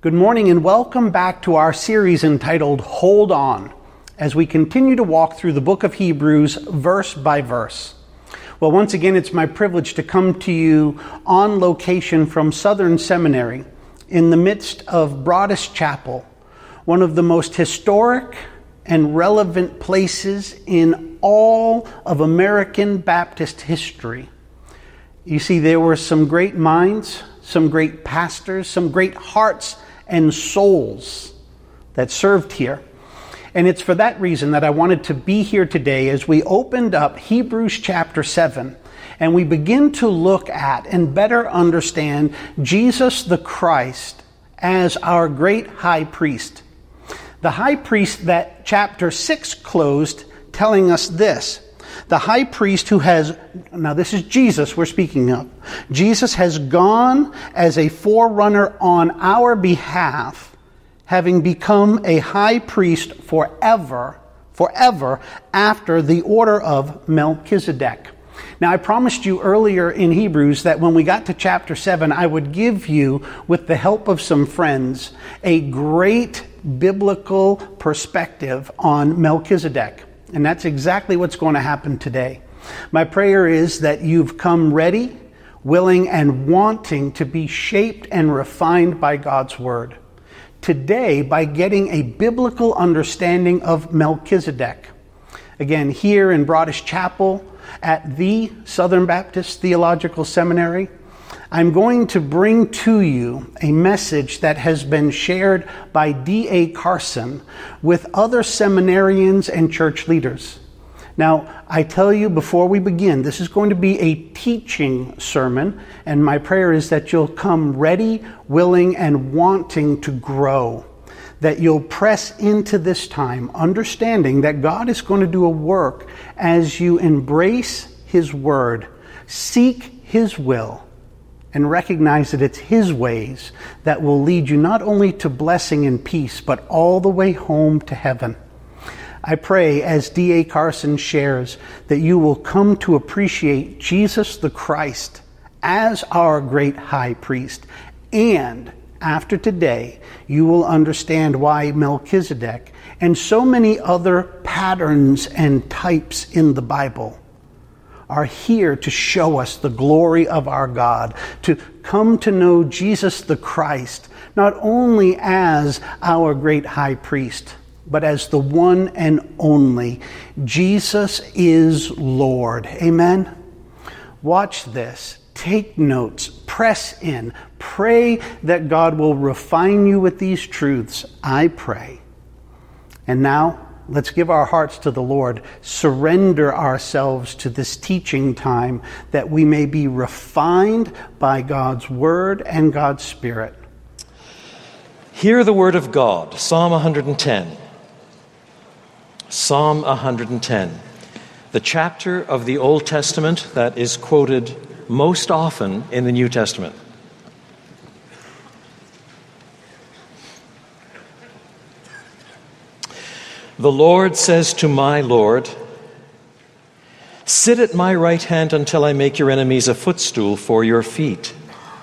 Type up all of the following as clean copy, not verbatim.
Good morning and welcome back to our series entitled Hold On, as we continue to walk through the book of Hebrews verse by verse. Well, once again, it's my privilege to come to you on location from Southern Seminary in the midst of Broadus Chapel, one of the most historic and relevant places in all of American Baptist history. You see, there were some great minds, some great pastors, some great hearts and souls that served here. And it's for that reason that I wanted to be here today as we opened up Hebrews chapter 7 and we begin to look at and better understand Jesus the Christ as our great high priest. The high priest that chapter 6 closed telling us this. The high priest who has, now this is Jesus we're speaking of. Jesus has gone as a forerunner on our behalf, having become a high priest forever after the order of Melchizedek. Now, I promised you earlier in Hebrews that when we got to chapter 7, I would give you, with the help of some friends, a great biblical perspective on Melchizedek. And that's exactly what's going to happen today. My prayer is that you've come ready, willing, and wanting to be shaped and refined by God's Word. Today, by getting a biblical understanding of Melchizedek. Again, here in Broadus Chapel at the Southern Baptist Theological Seminary, I'm going to bring to you a message that has been shared by D.A. Carson with other seminarians and church leaders. Now, I tell you before we begin, this is going to be a teaching sermon, and my prayer is that you'll come ready, willing, and wanting to grow. That you'll press into this time, understanding that God is going to do a work as you embrace His Word, seek His will, and recognize that it's His ways that will lead you not only to blessing and peace, but all the way home to heaven. I pray, as D.A. Carson shares, that you will come to appreciate Jesus the Christ as our great high priest. And after today, you will understand why Melchizedek and so many other patterns and types in the Bible are here to show us the glory of our God, to come to know Jesus the Christ, not only as our great high priest, but as the one and only. Jesus is Lord. Amen? Watch this. Take notes. Press in. Pray that God will refine you with these truths. I pray. And now, let's give our hearts to the Lord, surrender ourselves to this teaching time that we may be refined by God's Word and God's Spirit. Hear the Word of God, Psalm 110. Psalm 110, the chapter of the Old Testament that is quoted most often in the New Testament. The Lord says to my Lord, "Sit at my right hand until I make your enemies a footstool for your feet."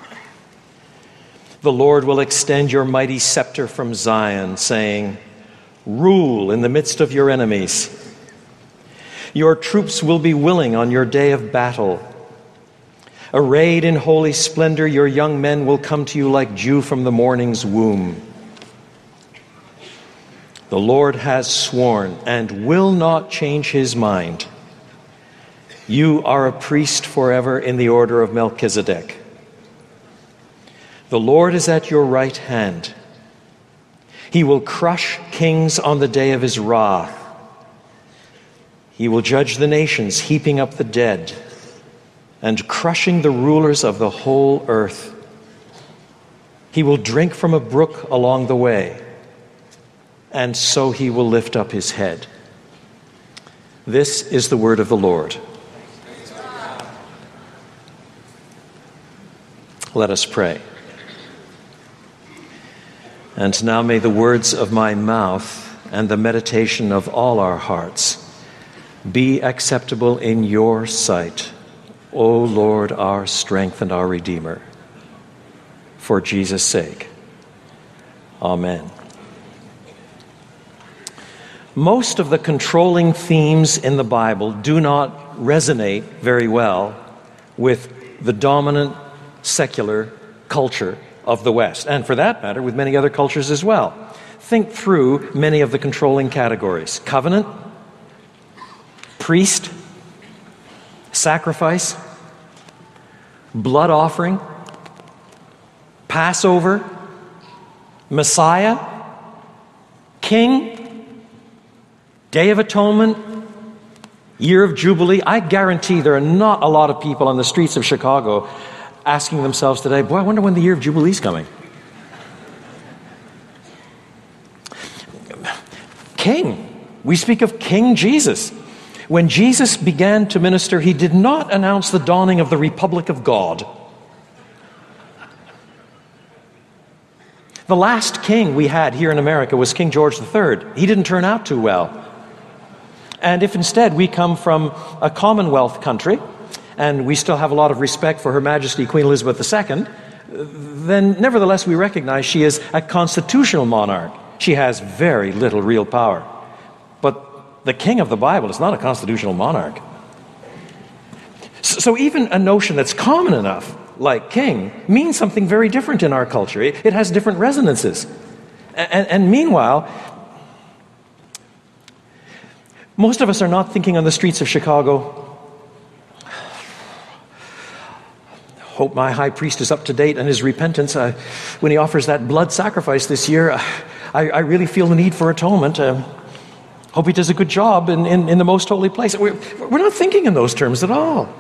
The Lord will extend your mighty scepter from Zion, saying, "Rule in the midst of your enemies." Your troops will be willing on your day of battle. Arrayed in holy splendor, your young men will come to you like dew from the morning's womb. The Lord has sworn and will not change His mind. You are a priest forever in the order of Melchizedek. The Lord is at your right hand. He will crush kings on the day of His wrath. He will judge the nations, heaping up the dead and crushing the rulers of the whole earth. He will drink from a brook along the way, and so He will lift up His head. This is the word of the Lord. Let us pray. And now may the words of my mouth and the meditation of all our hearts be acceptable in your sight, O Lord, our strength and our Redeemer. For Jesus' sake. Amen. Most of the controlling themes in the Bible do not resonate very well with the dominant secular culture of the West, and for that matter, with many other cultures as well. Think through many of the controlling categories: covenant, priest, sacrifice, blood offering, Passover, Messiah, king, Day of Atonement, Year of Jubilee. I guarantee there are not a lot of people on the streets of Chicago asking themselves today, boy, I wonder when the Year of Jubilee is coming. King. We speak of King Jesus. When Jesus began to minister, he did not announce the dawning of the Republic of God. The last king we had here in America was King George III. He didn't turn out too well. And if instead we come from a Commonwealth country, and we still have a lot of respect for Her Majesty Queen Elizabeth II, then nevertheless we recognize she is a constitutional monarch. She has very little real power. But the king of the Bible is not a constitutional monarch. So even a notion that's common enough, like king, means something very different in our culture. It has different resonances. And meanwhile, most of us are not thinking on the streets of Chicago, hope my high priest is up to date in his repentance. When he offers that blood sacrifice this year, I really feel the need for atonement. Hope he does a good job in the most holy place. We're not thinking in those terms at all.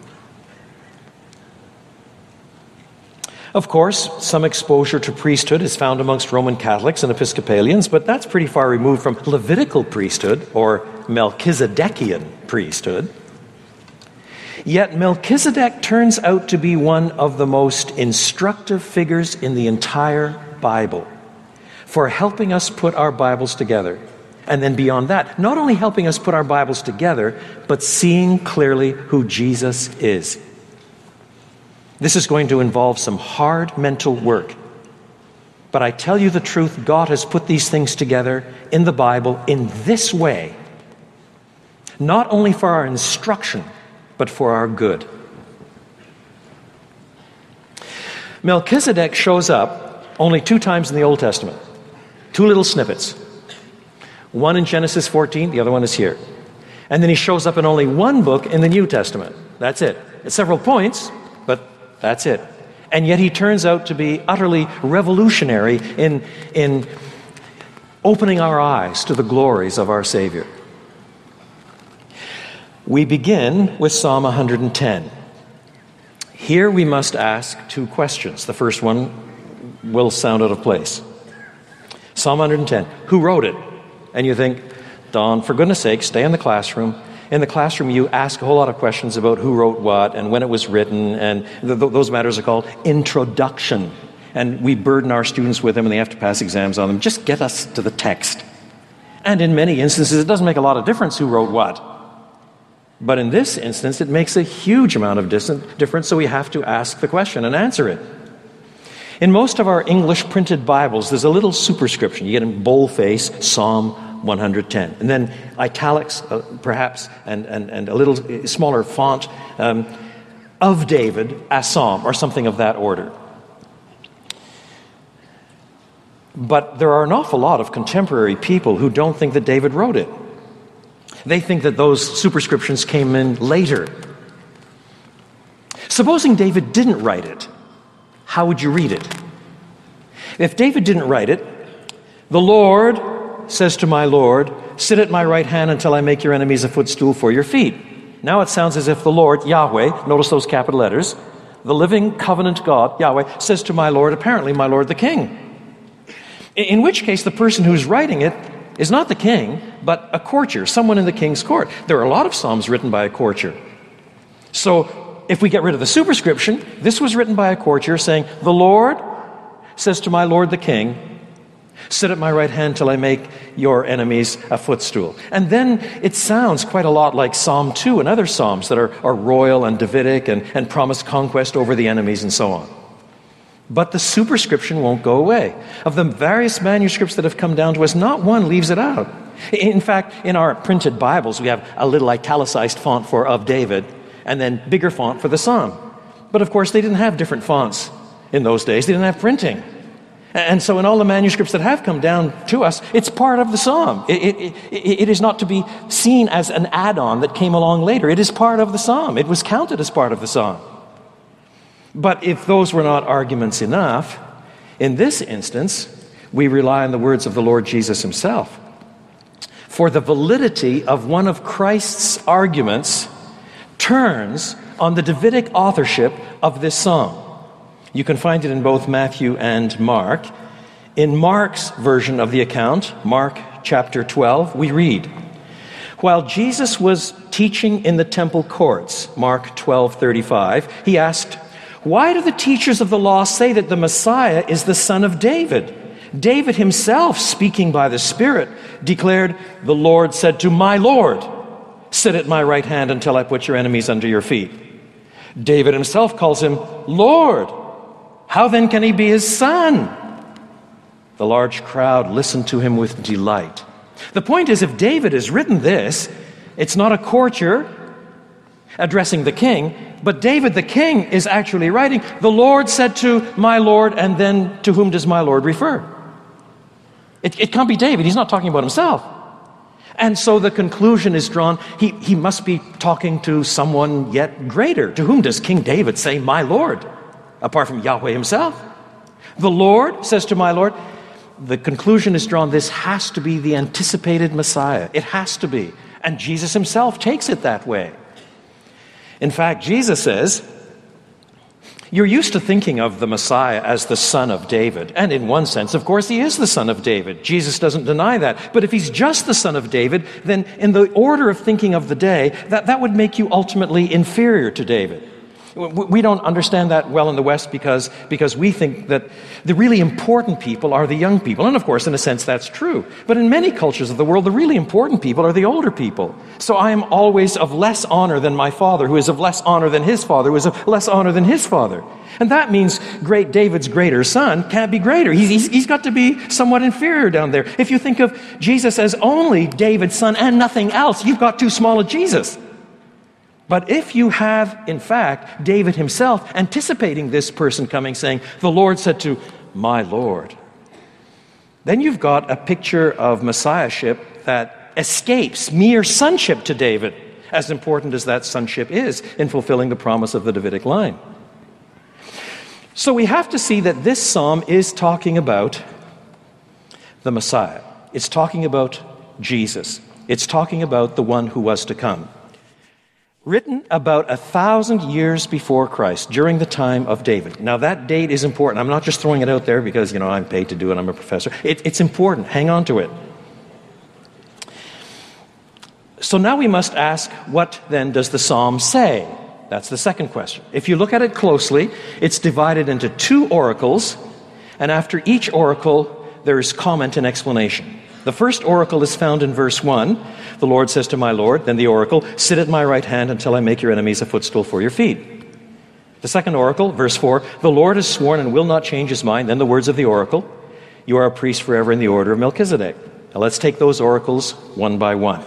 Of course, some exposure to priesthood is found amongst Roman Catholics and Episcopalians, but that's pretty far removed from Levitical priesthood or Melchizedekian priesthood. Yet Melchizedek turns out to be one of the most instructive figures in the entire Bible for helping us put our Bibles together. And then beyond that, not only helping us put our Bibles together, but seeing clearly who Jesus is. This is going to involve some hard mental work. But I tell you the truth, God has put these things together in the Bible in this way, not only for our instruction, but for our good. Melchizedek shows up only 2 times in the Old Testament. 2 little snippets. One in Genesis 14, the other one is here. And then he shows up in only 1 book in the New Testament. That's it. At several points, but that's it. And yet he turns out to be utterly revolutionary in opening our eyes to the glories of our Savior. We begin with Psalm 110. Here we must ask 2 questions. The first one will sound out of place. Psalm 110, who wrote it? And you think, Don, for goodness sake, stay in the classroom. In the classroom, you ask a whole lot of questions about who wrote what and when it was written, and those matters are called introduction. And we burden our students with them, and they have to pass exams on them. Just get us to the text. And in many instances, it doesn't make a lot of difference who wrote what. But in this instance, it makes a huge amount of difference, so we have to ask the question and answer it. In most of our English printed Bibles, there's a little superscription. You get in boldface, Psalm 110. And then italics, perhaps, and a little smaller font, of David, a psalm, or something of that order. But there are an awful lot of contemporary people who don't think that David wrote it. They think that those superscriptions came in later. Supposing David didn't write it, how would you read it? If David didn't write it, the Lord says to my Lord, sit at my right hand until I make your enemies a footstool for your feet. Now it sounds as if the Lord, Yahweh, notice those capital letters, the living covenant God, Yahweh, says to my Lord, apparently my Lord the king. In which case the person who's writing it is not the king, but a courtier, someone in the king's court. There are a lot of psalms written by a courtier. So if we get rid of the superscription, this was written by a courtier saying, the Lord says to my Lord the king, sit at my right hand till I make your enemies a footstool. And then it sounds quite a lot like Psalm 2 and other psalms that are royal and Davidic and promise conquest over the enemies and so on. But the superscription won't go away. Of the various manuscripts that have come down to us, not one leaves it out. In fact, in our printed Bibles, we have a little italicized font for "of David," and then bigger font for the psalm. But of course, they didn't have different fonts in those days. They didn't have printing. And so in all the manuscripts that have come down to us, it's part of the psalm. It is not to be seen as an add-on that came along later. It is part of the psalm. It was counted as part of the psalm. But if those were not arguments enough, in this instance, we rely on the words of the Lord Jesus himself. For the validity of one of Christ's arguments turns on the Davidic authorship of this psalm. You can find it in both Matthew and Mark. In Mark's version of the account, Mark chapter 12, we read, "While Jesus was teaching in the temple courts," Mark 12:35, he asked, "Why do the teachers of the law say that the Messiah is the son of David? David himself, speaking by the Spirit, declared, 'The Lord said to my Lord, sit at my right hand until I put your enemies under your feet.' David himself calls him Lord. How then can he be his son?" The large crowd listened to him with delight. The point is, if David has written this, it's not a courtier addressing the king, but David the king is actually writing, "The Lord said to my Lord," and then to whom does my Lord refer? It can't be David. He's not talking about himself. And so the conclusion is drawn, he must be talking to someone yet greater. To whom does King David say, "My Lord," apart from Yahweh himself? The Lord says to my Lord. The conclusion is drawn, this has to be the anticipated Messiah. It has to be. And Jesus himself takes it that way. In fact, Jesus says, you're used to thinking of the Messiah as the son of David. And in one sense, of course, he is the son of David. Jesus doesn't deny that. But if he's just the son of David, then in the order of thinking of the day, that would make you ultimately inferior to David. We don't understand that well in the West because we think that the really important people are the young people. And of course, in a sense, that's true. But in many cultures of the world, the really important people are the older people. So I am always of less honor than my father, who is of less honor than his father, who is of less honor than his father. And that means great David's greater son can't be greater. He's got to be somewhat inferior down there. If you think of Jesus as only David's son and nothing else, you've got too small a Jesus. But if you have, in fact, David himself anticipating this person coming, saying, "The Lord said to my Lord," then you've got a picture of messiahship that escapes mere sonship to David, as important as that sonship is in fulfilling the promise of the Davidic line. So we have to see that this psalm is talking about the Messiah. It's talking about Jesus. It's talking about the one who was to come. Written about 1,000 years before Christ, during the time of David. Now that date is important. I'm not just throwing it out there because, I'm paid to do it, I'm a professor. It's important. Hang on to it. So now we must ask, what then does the psalm say? That's the second question. If you look at it closely, it's divided into 2 oracles, and after each oracle, there is comment and explanation. The first oracle is found in verse 1. The Lord says to my Lord, then the oracle, "Sit at my right hand until I make your enemies a footstool for your feet." The second oracle, verse 4, "The Lord has sworn and will not change his mind." Then the words of the oracle, "You are a priest forever in the order of Melchizedek." Now let's take those oracles one by one.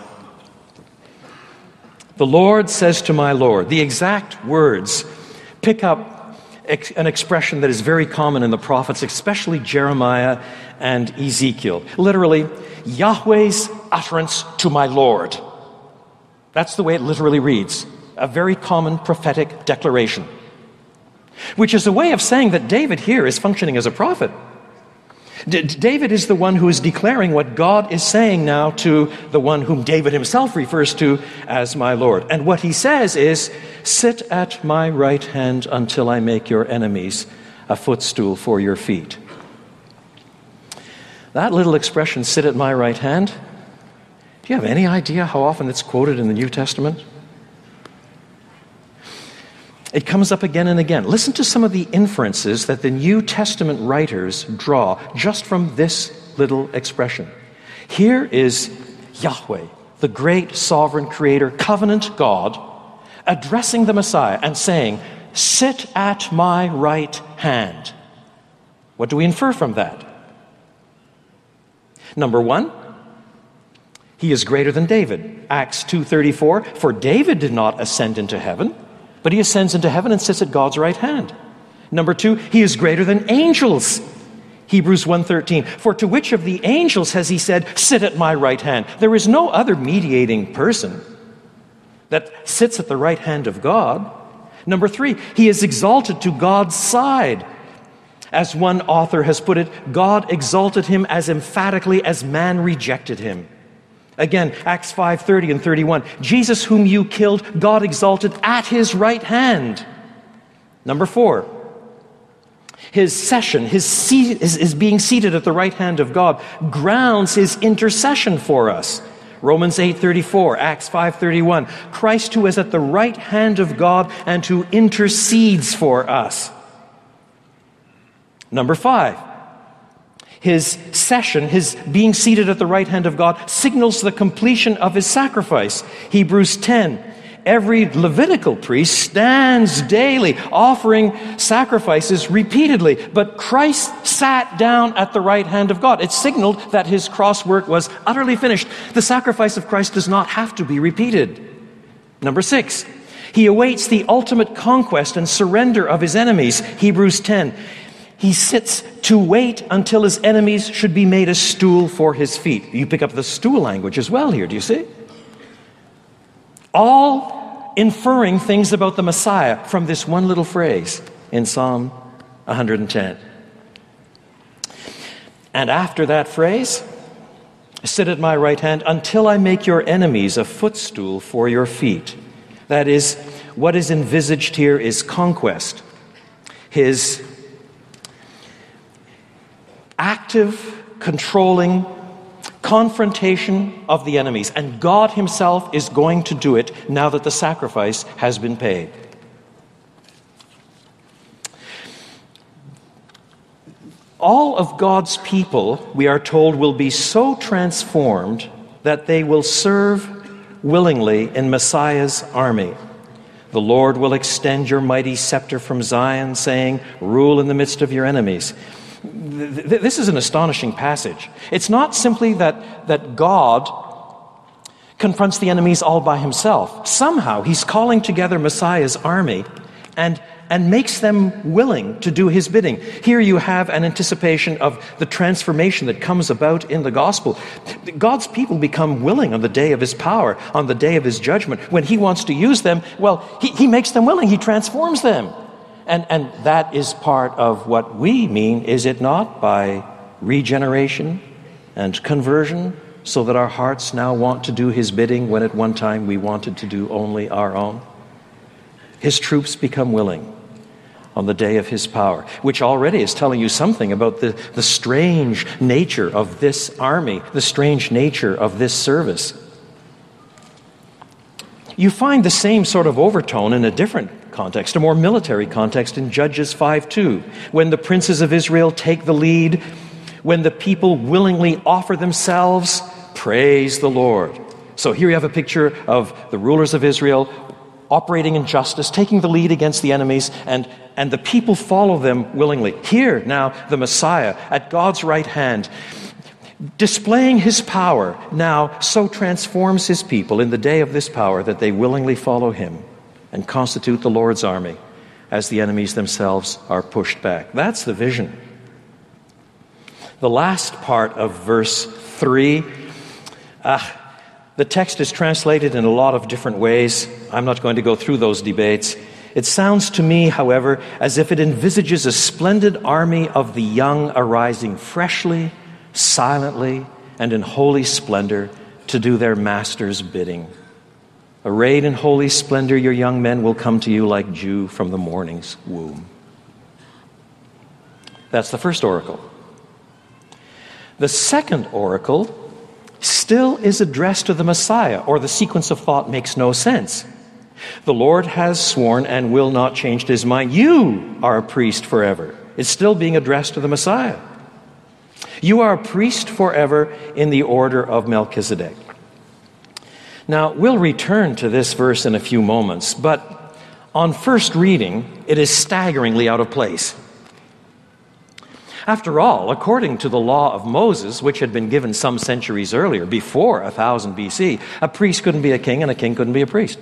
The Lord says to my Lord. The exact words pick up an expression that is very common in the prophets, especially Jeremiah and Ezekiel. Literally, Yahweh's utterance to my Lord. That's the way it literally reads. A very common prophetic declaration. Which is a way of saying that David here is functioning as a prophet. David is the one who is declaring what God is saying now to the one whom David himself refers to as my Lord. And what he says is, "Sit at my right hand until I make your enemies a footstool for your feet." That little expression, "sit at my right hand," do you have any idea how often it's quoted in the New Testament? It comes up again and again. Listen to some of the inferences that the New Testament writers draw just from this little expression. Here is Yahweh, the great sovereign creator, covenant God, addressing the Messiah and saying, "Sit at my right hand." What do we infer from that? Number one, he is greater than David. Acts 2:34, for David did not ascend into heaven, but he ascends into heaven and sits at God's right hand. Number two, he is greater than angels. Hebrews 1:13, for to which of the angels has he said, sit at my right hand? There is no other mediating person that sits at the right hand of God. Number three, he is exalted to God's side. As one author has put it, God exalted him as emphatically as man rejected him. Again, Acts 5:30 and 31, Jesus whom you killed, God exalted at his right hand. Number four, his session, his being seated at the right hand of God grounds his intercession for us. Romans 8:34, Acts 5:31, Christ who is at the right hand of God and who intercedes for us. Number five, his session, his being seated at the right hand of God, signals the completion of his sacrifice. Hebrews 10, every Levitical priest stands daily offering sacrifices repeatedly, but Christ sat down at the right hand of God. It signaled that his cross work was utterly finished. The sacrifice of Christ does not have to be repeated. Number six, he awaits the ultimate conquest and surrender of his enemies. Hebrews 10, he sits to wait until his enemies should be made a stool for his feet. You pick up the stool language as well here, do you see? All inferring things about the Messiah from this one little phrase in Psalm 110. And after that phrase, sit at my right hand until I make your enemies a footstool for your feet. That is, what is envisaged here is conquest. His active, controlling confrontation of the enemies. And God himself is going to do it now that the sacrifice has been paid. All of God's people, we are told, will be so transformed that they will serve willingly in Messiah's army. The Lord will extend your mighty scepter from Zion, saying, rule in the midst of your enemies. This is an astonishing passage. It's not simply that God confronts the enemies all by himself. Somehow he's calling together Messiah's army and makes them willing to do his bidding. Here you have an anticipation of the transformation that comes about in the gospel. God's people become willing on the day of his power, on the day of his judgment. When he wants to use them, well, he makes them willing. He transforms them. And that is part of what we mean, is it not, by regeneration and conversion, so that our hearts now want to do his bidding when at one time we wanted to do only our own? His troops become willing on the day of his power, which already is telling you something about the strange nature of this army, the strange nature of this service. You find the same sort of overtone in a different context, a more military context, in Judges 5:2, when the princes of Israel take the lead, when the people willingly offer themselves, praise the Lord. So here you have a picture of the rulers of Israel operating in justice, taking the lead against the enemies, and the people follow them willingly. Here now the Messiah at God's right hand, displaying his power, now so transforms his people in the day of this power that they willingly follow him and constitute the Lord's army as the enemies themselves are pushed back. That's the vision. The last part of verse 3, the text is translated in a lot of different ways. I'm not going to go through those debates. It sounds to me, however, as if it envisages a splendid army of the young arising freshly, silently, and in holy splendor to do their master's bidding. Arrayed in holy splendor, your young men will come to you like dew from the morning's womb. That's the first oracle. The second oracle still is addressed to the Messiah, or the sequence of thought makes no sense. The Lord has sworn and will not change his mind. You are a priest forever. It's still being addressed to the Messiah. You are a priest forever in the order of Melchizedek. Now, we'll return to this verse in a few moments, but on first reading, it is staggeringly out of place. After all, according to the law of Moses, which had been given some centuries earlier, before 1000 BC, a priest couldn't be a king and a king couldn't be a priest.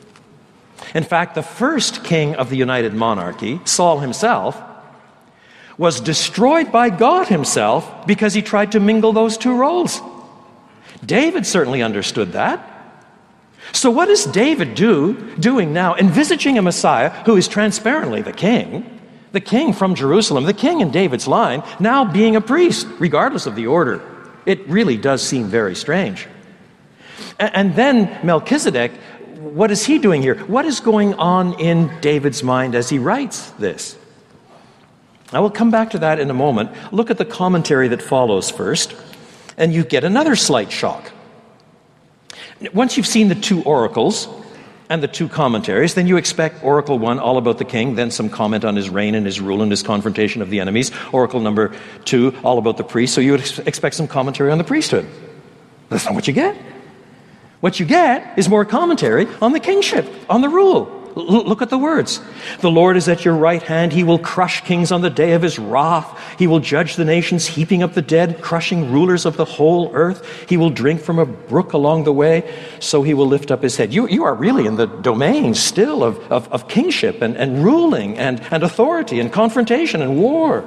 In fact, the first king of the United Monarchy, Saul himself, was destroyed by God himself because he tried to mingle those two roles. David certainly understood that. So what is David doing now, envisaging a Messiah who is transparently the king from Jerusalem, the king in David's line, now being a priest, regardless of the order? It really does seem very strange. And then Melchizedek, what is he doing here? What is going on in David's mind as he writes this? I will come back to that in a moment. Look at the commentary that follows first, and you get another slight shock. Once you've seen the two oracles and the two commentaries, then you expect Oracle 1, all about the king, then some comment on his reign and his rule and his confrontation of the enemies. Oracle number 2, all about the priest. So you would expect some commentary on the priesthood. That's not what you get. What you get is more commentary on the kingship, on the rule. Look at the words. The Lord is at your right hand. He will crush kings on the day of his wrath. He will judge the nations, heaping up the dead, crushing rulers of the whole earth. He will drink from a brook along the way, so he will lift up his head. You are really in the domain still of kingship and ruling and authority and confrontation and war.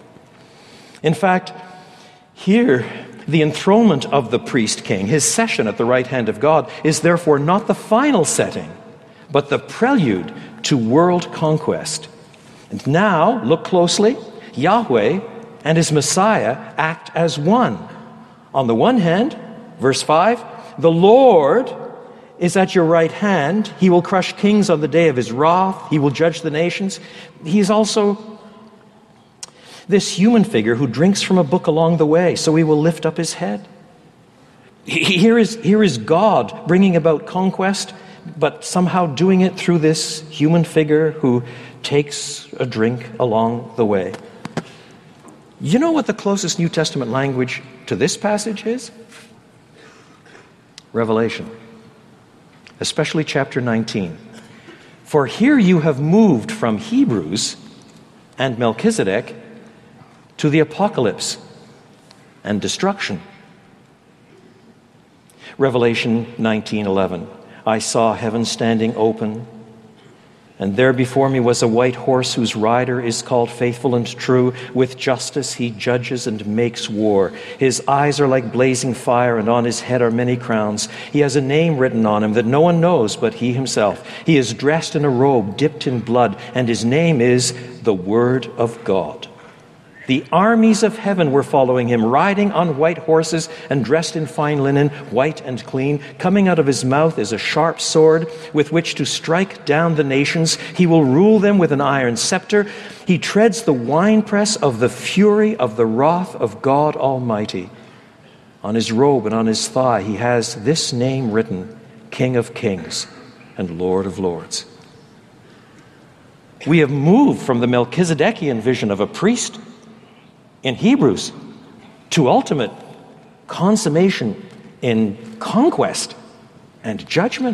In fact, here, the enthronement of the priest king, his session at the right hand of God, is therefore not the final setting, but the prelude to world conquest. And now, look closely, Yahweh and his Messiah act as one. On the one hand, verse 5, the Lord is at your right hand. He will crush kings on the day of his wrath. He will judge the nations. He is also this human figure who drinks from a brook along the way, so he will lift up his head. Here is God bringing about conquest, but somehow doing it through this human figure who takes a drink along the way. You know what the closest New Testament language to this passage is? Revelation, especially chapter 19. For here you have moved from Hebrews and Melchizedek to the apocalypse and destruction. Revelation 19:11. I saw heaven standing open, and there before me was a white horse whose rider is called Faithful and True. With justice he judges and makes war. His eyes are like blazing fire, and on his head are many crowns. He has a name written on him that no one knows but he himself. He is dressed in a robe dipped in blood, and his name is the Word of God. The armies of heaven were following him, riding on white horses and dressed in fine linen, white and clean. Coming out of his mouth is a sharp sword with which to strike down the nations. He will rule them with an iron scepter. He treads the winepress of the fury of the wrath of God Almighty. On his robe and on his thigh he has this name written, King of Kings and Lord of Lords. We have moved from the Melchizedekian vision of a priest in Hebrews to ultimate consummation in conquest and judgment.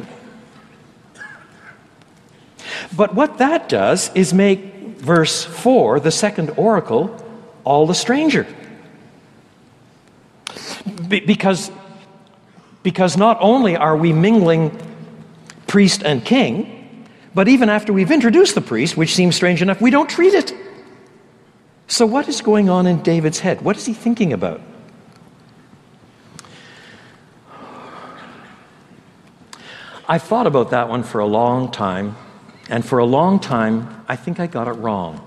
But what that does is make verse 4, the second oracle, all the stranger. Because not only are we mingling priest and king, but even after we've introduced the priest, which seems strange enough, we don't treat it. So what is going on in David's head? What is he thinking about? I thought about that one for a long time, and for a long time, I think I got it wrong.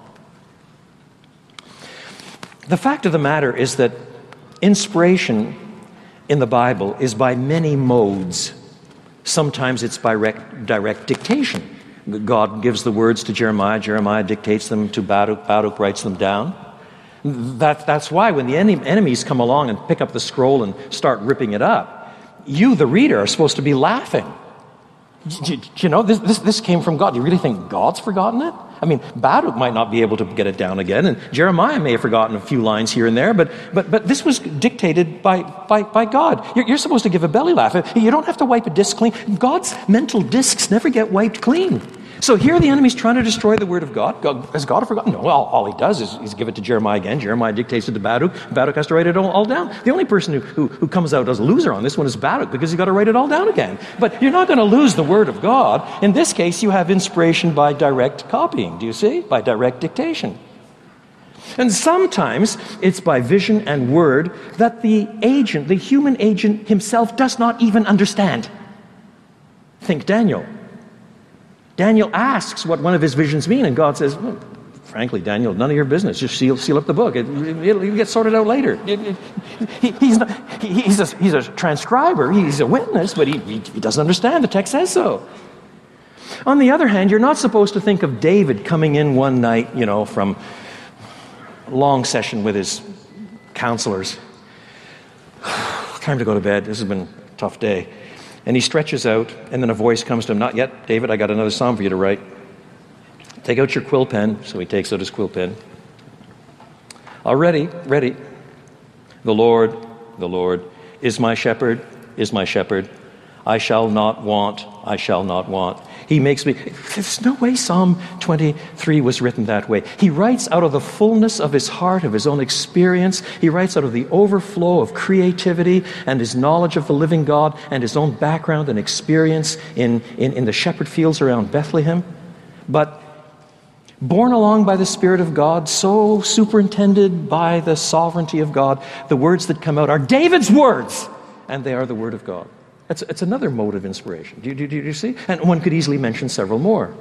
The fact of the matter is that inspiration in the Bible is by many modes. Sometimes it's by direct dictation. God gives the words to Jeremiah. Jeremiah dictates them to Baruch. Baruch writes them down. That's why when the enemies come along and pick up the scroll and start ripping it up, you, the reader, are supposed to be laughing. You know, this came from God. Do you really think God's forgotten it? I mean, Baruch might not be able to get it down again, and Jeremiah may have forgotten a few lines here and there, but this was dictated by God. You're supposed to give a belly laugh. You don't have to wipe a disc clean. God's mental discs never get wiped clean. So here the enemy's trying to destroy the word of God. Has God forgotten? No, all he does is give it to Jeremiah again. Jeremiah dictates it to Baruch. Baruch has to write it all down. The only person who comes out as a loser on this one is Baruch, because he's got to write it all down again. But you're not going to lose the word of God. In this case, you have inspiration by direct copying. Do you see? By direct dictation. And sometimes it's by vision and word that the agent, the human agent himself, does not even understand. Think Daniel. Daniel asks what one of his visions mean, and God says, well, frankly, Daniel, none of your business. Just seal up the book. It'll get sorted out later. He's a transcriber. He's a witness, but he doesn't understand. The text says so. On the other hand, you're not supposed to think of David coming in one night, from a long session with his counselors. Time to go to bed. This has been a tough day. And he stretches out, and then a voice comes to him, not yet, David, I got another psalm for you to write. Take out your quill pen. So he takes out his quill pen. Ready. The Lord is my shepherd. I shall not want. He makes me... There's no way Psalm 23 was written that way. He writes out of the fullness of his heart, of his own experience. He writes out of the overflow of creativity and his knowledge of the living God and his own background and experience in the shepherd fields around Bethlehem. But borne along by the Spirit of God, so superintended by the sovereignty of God, the words that come out are David's words, and they are the word of God. It's another mode of inspiration. Do you see? And one could easily mention several more.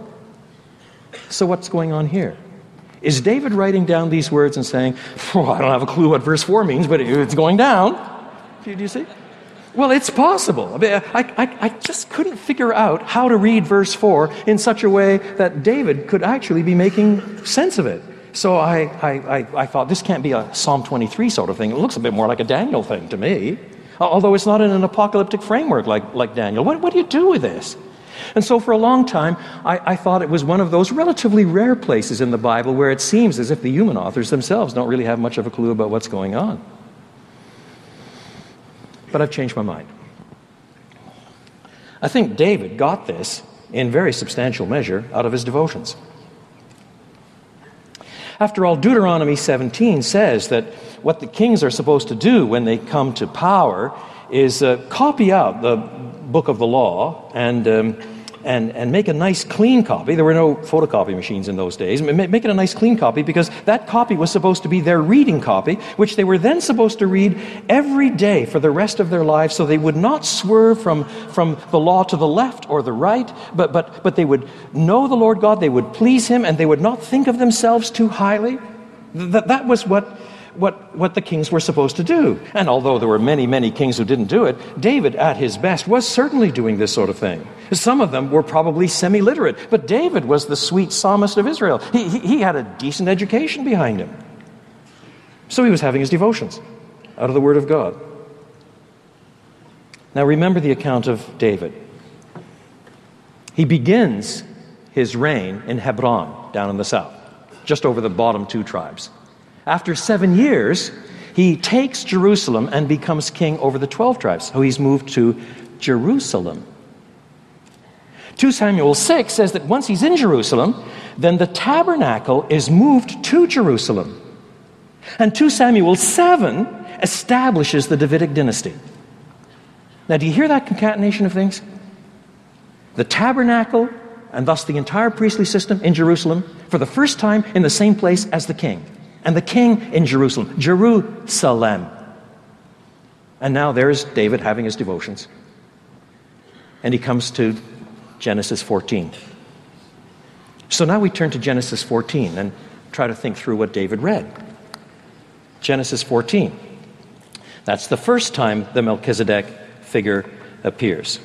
So what's going on here? Is David writing down these words and saying, I don't have a clue what verse 4 means, but it's going down? Do you see? Well, it's possible. I just couldn't figure out how to read verse 4 in such a way that David could actually be making sense of it. So I thought, this can't be a Psalm 23 sort of thing. It looks a bit more like a Daniel thing to me. Although it's not in an apocalyptic framework like Daniel. What do you do with this? And so for a long time, I thought it was one of those relatively rare places in the Bible where it seems as if the human authors themselves don't really have much of a clue about what's going on. But I've changed my mind. I think David got this in very substantial measure out of his devotions. After all, Deuteronomy 17 says that what the kings are supposed to do when they come to power is copy out the book of the law and make a nice clean copy. There were no photocopy machines in those days. Make it a nice clean copy, because that copy was supposed to be their reading copy, which they were then supposed to read every day for the rest of their lives, so they would not swerve from the law to the left or the right, but they would know the Lord God, they would please Him, and they would not think of themselves too highly. That was what the kings were supposed to do. And although there were many, many kings who didn't do it, David, at his best, was certainly doing this sort of thing. Some of them were probably semi-literate, but David was the sweet psalmist of Israel. He had a decent education behind him. So he was having his devotions out of the Word of God. Now remember the account of David. He begins his reign in Hebron, down in the south, just over the bottom two tribes. After 7 years, he takes Jerusalem and becomes king over the 12 tribes. So he's moved to Jerusalem. 2 Samuel 6 says that once he's in Jerusalem, then the tabernacle is moved to Jerusalem. And 2 Samuel 7 establishes the Davidic dynasty. Now, do you hear that concatenation of things? The tabernacle, and thus the entire priestly system in Jerusalem, for the first time in the same place as the king. And the king in Jerusalem. Jerusalem. And now there's David having his devotions. And he comes to Genesis 14. So now we turn to Genesis 14 and try to think through what David read. Genesis 14. That's the first time the Melchizedek figure appears.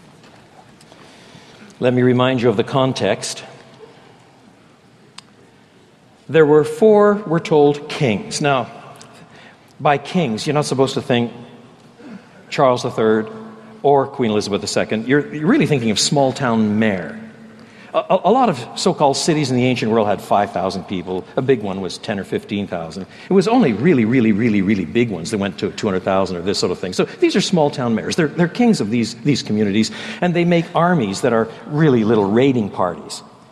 Let me remind you of the context. There were 4, we're told, kings. Now, by kings, you're not supposed to think Charles III or Queen Elizabeth II. You're really thinking of small-town mayor. A lot of so-called cities in the ancient world had 5,000 people. A big one was 10 or 15,000. It was only really, really, really, really big ones that went to 200,000 or this sort of thing. So these are small-town mayors. They're kings of these communities, and they make armies that are really little raiding parties.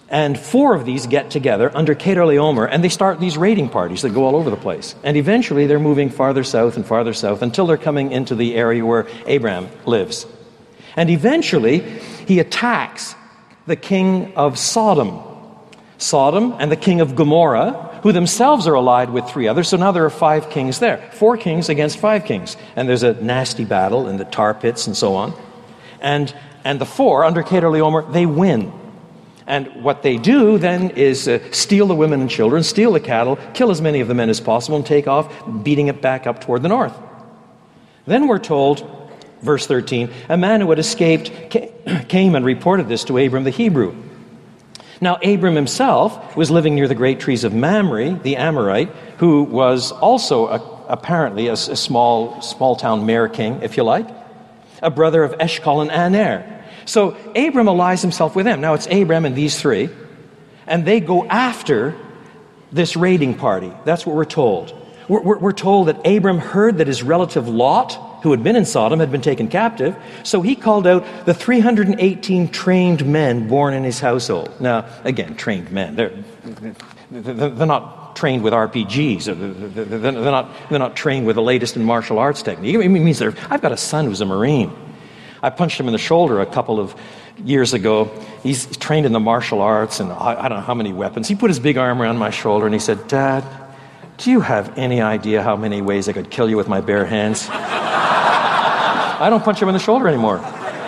And 4 of these get together under Kedorlaomer, and they start these raiding parties that go all over the place. And eventually they're moving farther south until they're coming into the area where Abraham lives. And eventually he attacks the king of Sodom and the king of Gomorrah, who themselves are allied with 3 others. So now there are 5 kings there. 4 kings against 5 kings. And there's a nasty battle in the tar pits and so on. And the 4 under Kedorlaomer, they win. And what they do then is steal the women and children, steal the cattle, kill as many of the men as possible, and take off, beating it back up toward the north. Then we're told, verse 13, a man who had escaped came and reported this to Abram the Hebrew. Now Abram himself was living near the great trees of Mamre, the Amorite, who was also apparently a small town mayor king, if you like, a brother of Eshcol and Aner. So Abram allies himself with them. Now it's Abram and these 3, and they go after this raiding party. That's what we're told. We're told that Abram heard that his relative Lot, who had been in Sodom, had been taken captive, so he called out the 318 trained men born in his household. Now, again, trained men. They're not trained with RPGs. They're not trained with the latest in martial arts technique. It means I've got a son who's a Marine. I punched him in the shoulder a couple of years ago. He's trained in the martial arts and I don't know how many weapons. He put his big arm around my shoulder and he said, "Dad, do you have any idea how many ways I could kill you with my bare hands?" I don't punch him in the shoulder anymore.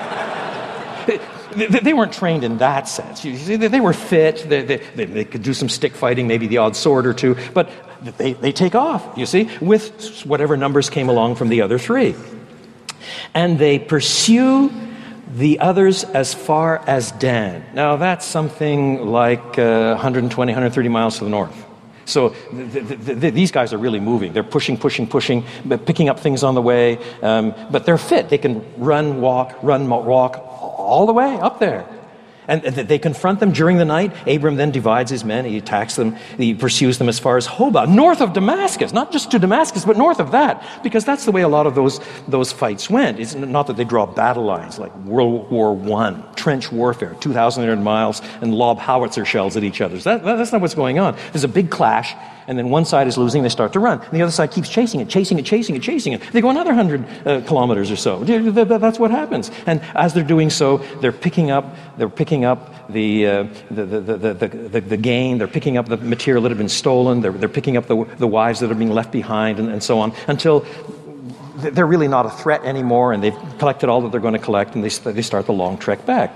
They weren't trained in that sense. You see, they were fit. They could do some stick fighting, maybe the odd sword or 2. But they take off, you see, with whatever numbers came along from the other 3. And they pursue the others as far as Dan. Now, that's something like 120, 130 miles to the north. So these guys are really moving. They're pushing, picking up things on the way. But they're fit. They can run, walk, all the way up there. And they confront them during the night. Abram then divides his men. He attacks them. He pursues them as far as Hobah, north of Damascus. Not just to Damascus, but north of that. Because that's the way a lot of those fights went. It's not that they draw battle lines like World War I, trench warfare, 2,800 miles, and lob howitzer shells at each other. That's not what's going on. There's a big clash, and then one side is losing, they start to run. And the other side keeps chasing it. They go another 100 kilometers or so. That's what happens. And as they're doing so, they're picking up the gain. They're picking up the material that had been stolen. They're picking up the wives that are being left behind, and so on, until they're really not a threat anymore, and they've collected all that they're going to collect, and they start the long trek back.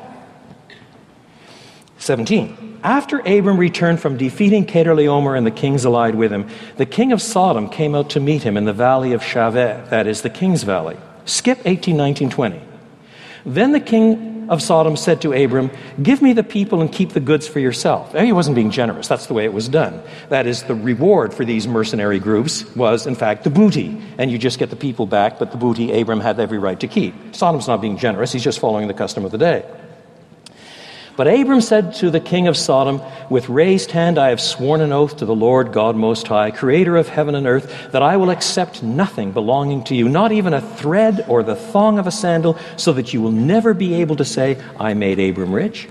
17. After Abram returned from defeating Kedorlaomer and the kings allied with him, the king of Sodom came out to meet him in the valley of Shaveh, that is the king's valley. Skip 18, 19, 20. Then the king of Sodom said to Abram, "Give me the people and keep the goods for yourself." He wasn't being generous. That's the way it was done. That is, the reward for these mercenary groups was, in fact, the booty. And you just get the people back, but the booty Abram had every right to keep. Sodom's not being generous. He's just following the custom of the day. But Abram said to the king of Sodom, "With raised hand I have sworn an oath to the Lord God Most High, creator of heaven and earth, that I will accept nothing belonging to you, not even a thread or the thong of a sandal, so that you will never be able to say, 'I made Abram rich.'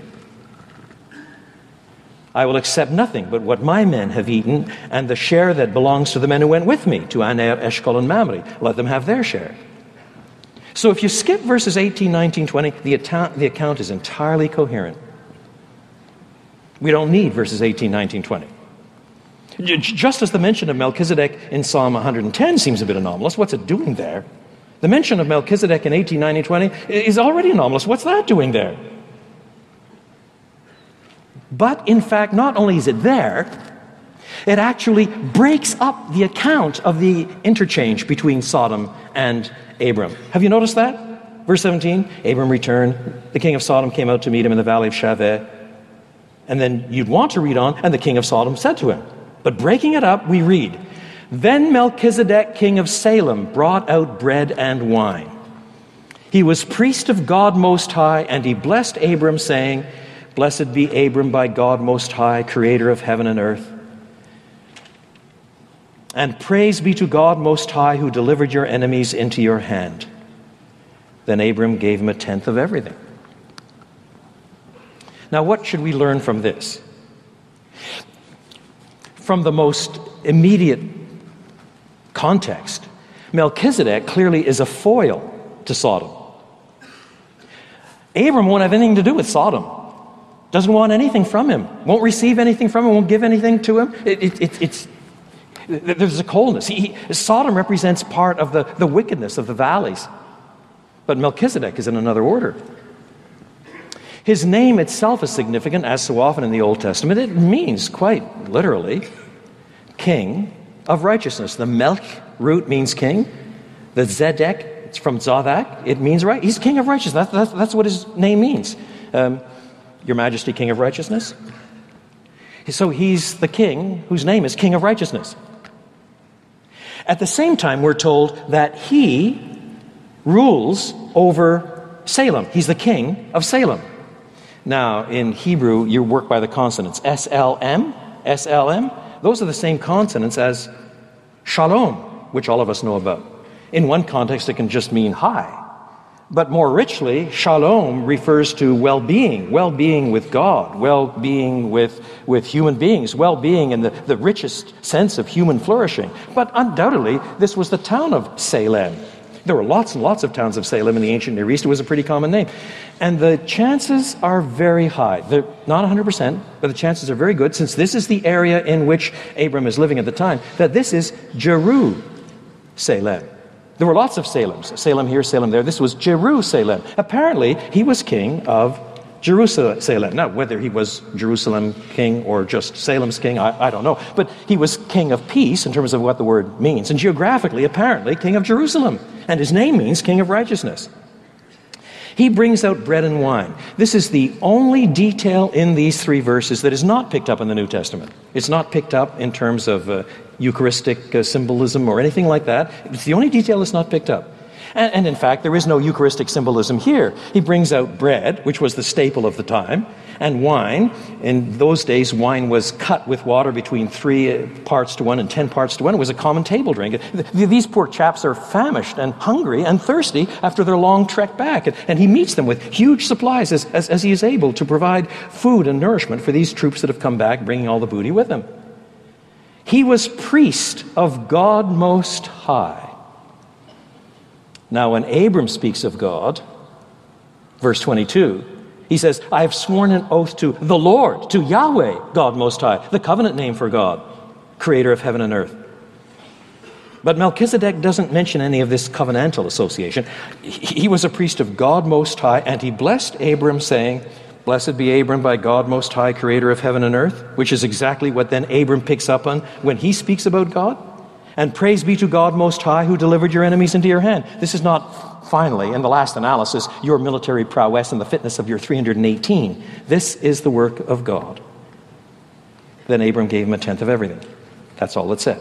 I will accept nothing but what my men have eaten, and the share that belongs to the men who went with me, to Aner, Eshcol, and Mamre. Let them have their share." So if you skip verses 18, 19, 20, the account is entirely coherent. We don't need verses 18, 19, 20. Just as the mention of Melchizedek in Psalm 110 seems a bit anomalous, what's it doing there? The mention of Melchizedek in 18, 19, 20 is already anomalous. What's that doing there? But in fact, not only is it there, it actually breaks up the account of the interchange between Sodom and Abram. Have you noticed that? Verse 17, Abram returned. The king of Sodom came out to meet him in the valley of Shaveh. And then you'd want to read on, and the king of Sodom said to him. But breaking it up, we read, "Then Melchizedek, king of Salem, brought out bread and wine. He was priest of God Most High, and he blessed Abram, saying, 'Blessed be Abram by God Most High, creator of heaven and earth. And praise be to God Most High, who delivered your enemies into your hand.' Then Abram gave him a tenth of everything." Now, what should we learn from this? from the most immediate context, Melchizedek clearly is a foil to Sodom. Abram won't have anything to do with Sodom. Doesn't want anything from him. Won't receive anything from him. Won't give anything to him. There's a coldness. Sodom represents part of the wickedness of the valleys. But Melchizedek is in another order. His name itself is significant, as so often in the Old Testament. It means, quite literally, king of righteousness. The Melch root means king. The Zedek, it's from Zodak, it means right. He's king of righteousness. That's what his name means. Your Majesty, king of righteousness. So he's the king whose name is king of righteousness. At the same time, we're told that he rules over Salem. He's the king of Salem. Now, in Hebrew, you work by the consonants. SLM, those are the same consonants as shalom, which all of us know about. In one context, it can just mean high. But more richly, shalom refers to well-being with God, well-being with human beings, well-being in the richest sense of human flourishing. But undoubtedly, this was the town of Salem. There were lots and lots of towns of Salem in the ancient Near East. It was a pretty common name. And the chances are very high. They're not 100%, but the chances are very good, since this is the area in which Abram is living at the time, that this is Jerusalem. There were lots of Salems. Salem here, Salem there. This was Jerusalem. Apparently, he was king of Jerusalem. Now, whether he was Jerusalem king or just Salem's king, I don't know. But he was king of peace in terms of what the word means. And geographically, apparently, king of Jerusalem. And his name means king of righteousness. He brings out bread and wine. This is the only detail in these three verses that is not picked up in the New Testament. It's not picked up in terms of Eucharistic symbolism or anything like that. It's the only detail that's not picked up. And in fact, there is no Eucharistic symbolism here. He brings out bread, which was the staple of the time, and wine. In those days, wine was cut with water between 3 parts to 1 and 10 parts to 1. It was a common table drink. These poor chaps are famished and hungry and thirsty after their long trek back. And he meets them with huge supplies as he is able to provide food and nourishment for these troops that have come back, bringing all the booty with them. He was priest of God Most High. Now, when Abram speaks of God, verse 22, he says, I have sworn an oath to the Lord, to Yahweh, God Most High, the covenant name for God, creator of heaven and earth. But Melchizedek doesn't mention any of this covenantal association. He was a priest of God Most High, and he blessed Abram, saying, Blessed be Abram by God Most High, creator of heaven and earth, which is exactly what then Abram picks up on when he speaks about God. And praise be to God Most High, who delivered your enemies into your hand. This is not, finally, in the last analysis, your military prowess and the fitness of your 318. This is the work of God. Then Abram gave him 1/10 of everything. That's all it said.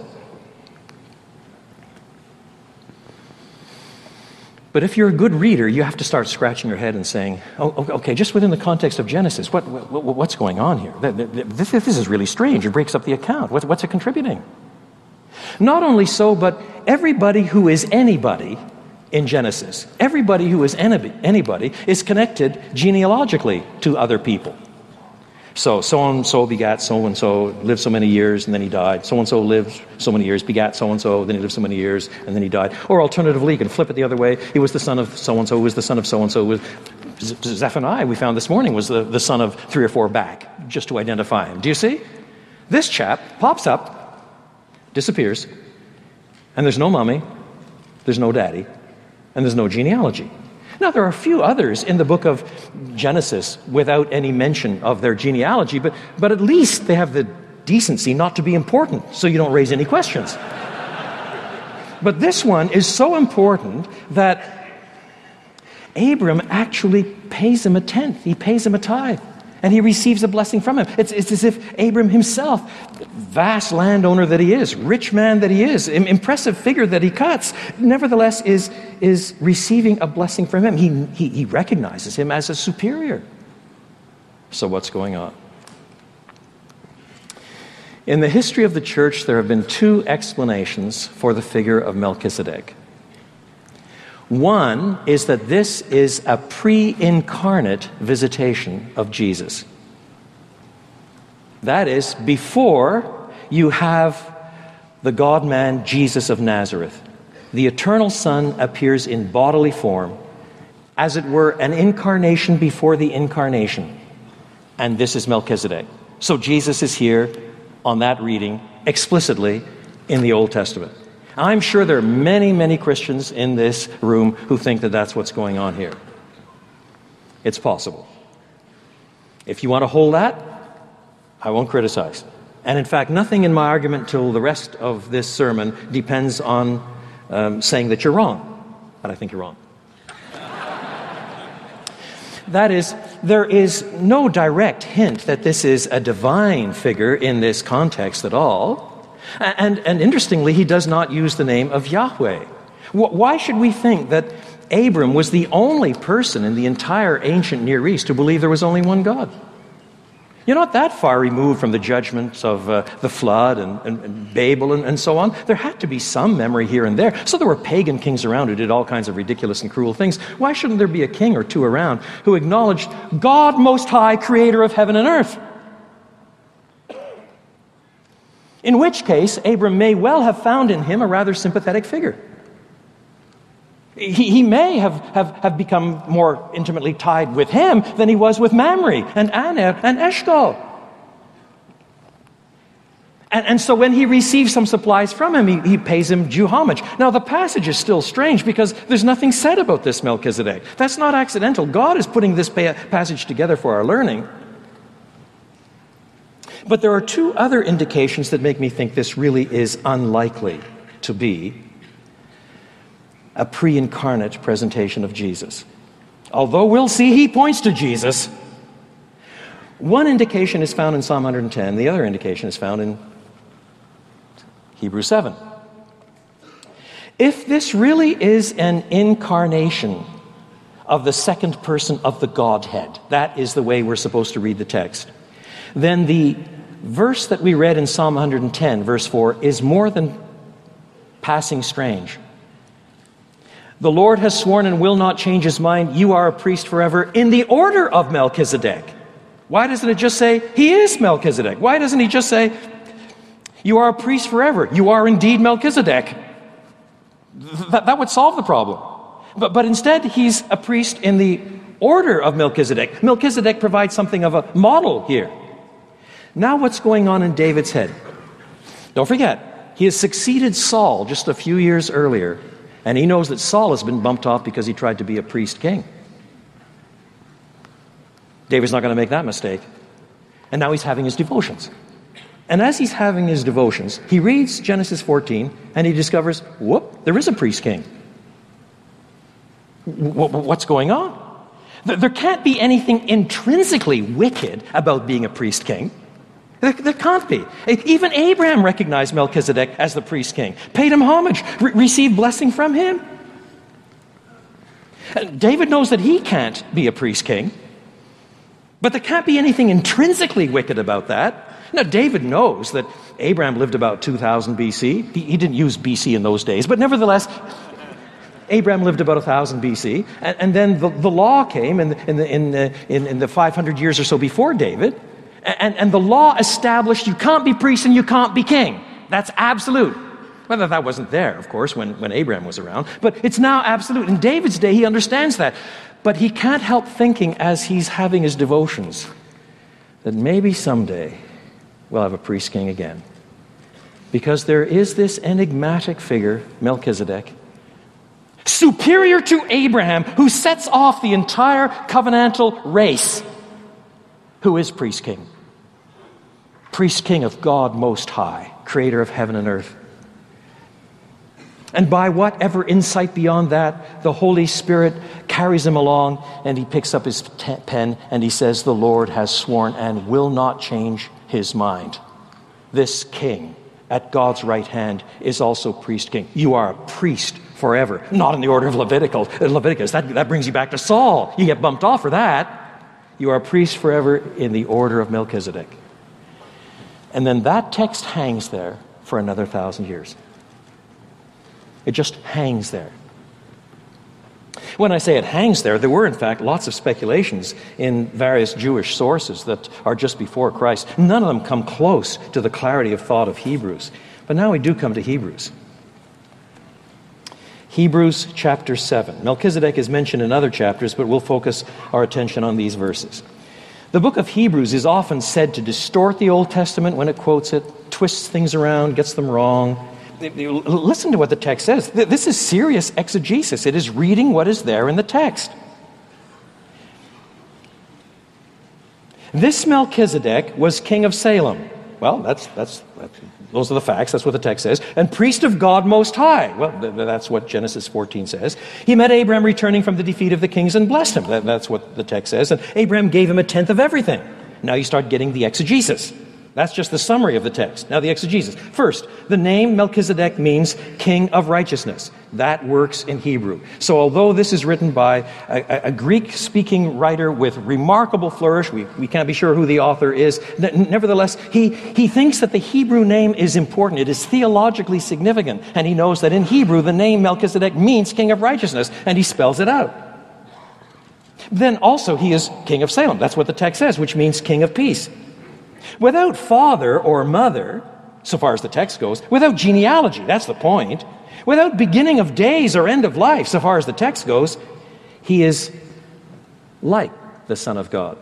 But if you're a good reader, you have to start scratching your head and saying, oh, okay, just within the context of Genesis, what's going on here? This is really strange. It breaks up the account. What's it contributing? Not only so, but everybody who is anybody in Genesis, everybody who is anybody is connected genealogically to other people. So-and-so begat so-and-so, lived so many years, and then he died. So-and-so lived so many years, begat so-and-so, then he lived so many years, and then he died. Or alternatively, you can flip it the other way. He was the son of so-and-so, who was the son of so-and-so. Zephaniah, we found this morning, was the son of 3 or 4 back, just to identify him. Do you see? This chap pops up, disappears, and there's no mommy, there's no daddy, and there's no genealogy. Now, there are a few others in the book of Genesis without any mention of their genealogy, but at least they have the decency not to be important, so you don't raise any questions. But this one is so important that Abram actually pays him 1/10. He pays him a tithe. And he receives a blessing from him. It's as if Abram himself, vast landowner that he is, rich man that he is, impressive figure that he cuts, nevertheless is receiving a blessing from him. He recognizes him as a superior. So what's going on? In the history of the church, there have been 2 explanations for the figure of Melchizedek. One is that this is a pre-incarnate visitation of Jesus. That is, before you have the God-man Jesus of Nazareth. The eternal Son appears in bodily form, as it were an incarnation before the incarnation. And this is Melchizedek. So Jesus is here on that reading explicitly in the Old Testament. I'm sure there are many, many Christians in this room who think that that's what's going on here. It's possible. If you want to hold that, I won't criticize. And in fact, nothing in my argument till the rest of this sermon depends on saying that you're wrong. But I think you're wrong. That is, there is no direct hint that this is a divine figure in this context at all. And interestingly, he does not use the name of Yahweh. Why should we think that Abram was the only person in the entire ancient Near East who believed there was only one God? You're not that far removed from the judgments of the flood and Babel and so on. There had to be some memory here and there. So there were pagan kings around who did all kinds of ridiculous and cruel things. Why shouldn't there be a king or two around who acknowledged God Most High, creator of heaven and earth? In which case, Abram may well have found in him a rather sympathetic figure. He may have become more intimately tied with him than he was with Mamre and Aner and Eshcol. And so when he receives some supplies from him, he pays him due homage. Now, the passage is still strange because there's nothing said about this Melchizedek. That's not accidental. God is putting this passage together for our learning. But there are two other indications that make me think this really is unlikely to be a pre-incarnate presentation of Jesus. Although we'll see he points to Jesus. One indication is found in Psalm 110. The other indication is found in Hebrews 7. If this really is an incarnation of the second person of the Godhead, that is the way we're supposed to read the text, then the verse that we read in Psalm 110, verse 4, is more than passing strange. The Lord has sworn and will not change his mind. You are a priest forever in the order of Melchizedek. Why doesn't it just say, he is Melchizedek? Why doesn't he just say, you are a priest forever. You are indeed Melchizedek. That would solve the problem. But instead, he's a priest in the order of Melchizedek. Melchizedek provides something of a model here. Now what's going on in David's head? Don't forget, he has succeeded Saul just a few years earlier, and he knows that Saul has been bumped off because he tried to be a priest king. David's not going to make that mistake. And now he's having his devotions. And as he's having his devotions, he reads Genesis 14, and he discovers, whoop, there is a priest king. What's going on? There can't be anything intrinsically wicked about being a priest king. There can't be. Even Abraham recognized Melchizedek as the priest king, paid him homage, received blessing from him. David knows that he can't be a priest king, but there can't be anything intrinsically wicked about that. Now, David knows that Abraham lived about 2000 BC. He didn't use BC in those days, but nevertheless, Abraham lived about 1000 BC, and then the law came in the 500 years or so before David. And the law established you can't be priest and you can't be king. That's absolute. Well, that wasn't there, of course, when Abraham was around. But it's now absolute. In David's day, he understands that. But he can't help thinking as he's having his devotions that maybe someday we'll have a priest king again. Because there is this enigmatic figure, Melchizedek, superior to Abraham, who sets off the entire covenantal race, who is priest king. Priest king of God Most High, creator of heaven and earth. And by whatever insight beyond that, the Holy Spirit carries him along, and he picks up his pen and he says, the Lord has sworn and will not change his mind. This king at God's right hand is also priest king. You are a priest forever, not in the order of Leviticus. That brings you back to Saul. You get bumped off for that. You are a priest forever in the order of Melchizedek. And then that text hangs there for another 1,000 years. It just hangs there. When I say it hangs there were in fact lots of speculations in various Jewish sources that are just before Christ. None of them come close to the clarity of thought of Hebrews. But now we do come to Hebrews. Hebrews chapter 7. Melchizedek is mentioned in other chapters, but we'll focus our attention on these verses. The book of Hebrews is often said to distort the Old Testament when it quotes it, twists things around, gets them wrong. Listen to what the text says. This is serious exegesis. It is reading what is there in the text. This Melchizedek was king of Salem. Well, those are the facts. That's what the text says. And priest of God Most High. Well, that's what Genesis 14 says. He met Abraham returning from the defeat of the kings and blessed him. That's what the text says. And Abraham gave him a tenth of everything. Now you start getting the exegesis. That's just the summary of the text. Now the exegesis. First, the name Melchizedek means king of righteousness. That works in Hebrew. So although this is written by a Greek-speaking writer with remarkable flourish, we can't be sure who the author is, nevertheless, he thinks that the Hebrew name is important. It is theologically significant. And he knows that in Hebrew, the name Melchizedek means king of righteousness. And he spells it out. Then also he is king of Salem. That's what the text says, which means king of peace. Without father or mother, so far as the text goes, without genealogy, that's the point, without beginning of days or end of life, so far as the text goes, he is like the Son of God.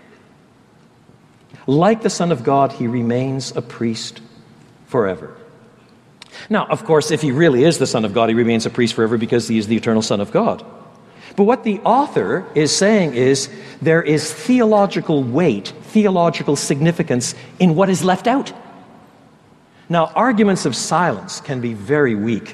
Like the Son of God, he remains a priest forever. Now, of course, if he really is the Son of God, he remains a priest forever because he is the eternal Son of God. But what the author is saying is there is theological weight, theological significance in what is left out. Now, arguments of silence can be very weak.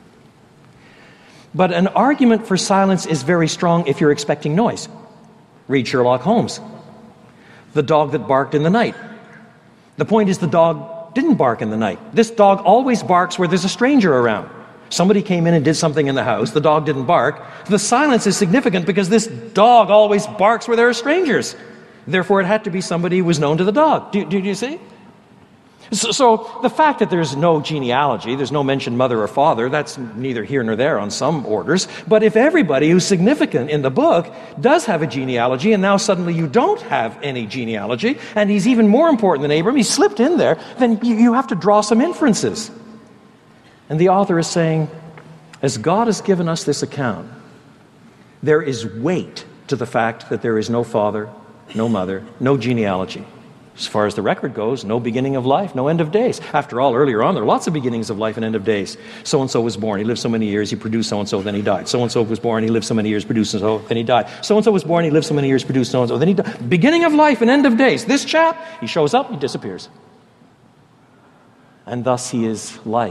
But an argument for silence is very strong if you're expecting noise. Read Sherlock Holmes. The dog that barked in the night. The point is the dog didn't bark in the night. This dog always barks where there's a stranger around. Somebody came in and did something in the house. The dog didn't bark. The silence is significant because this dog always barks where there are strangers. Therefore, it had to be somebody who was known to the dog. Do you see? So the fact that there's no genealogy, there's no mention mother or father, that's neither here nor there on some orders. But if everybody who's significant in the book does have a genealogy, and now suddenly you don't have any genealogy, and he's even more important than Abram, he's slipped in there, then you have to draw some inferences. And the author is saying, as God has given us this account, there is weight to the fact that there is no father, no mother, no genealogy. As far as the record goes, no beginning of life, no end of days. After all, earlier on, there are lots of beginnings of life and end of days. So-and-so was born, he lived so many years, he produced so-and-so, then he died. So-and-so was born, he lived so many years, produced so-and-so, then he died. So-and-so was born, he lived so many years, produced so-and-so, then he died. Beginning of life and end of days. This chap, he shows up, he disappears. And thus he is like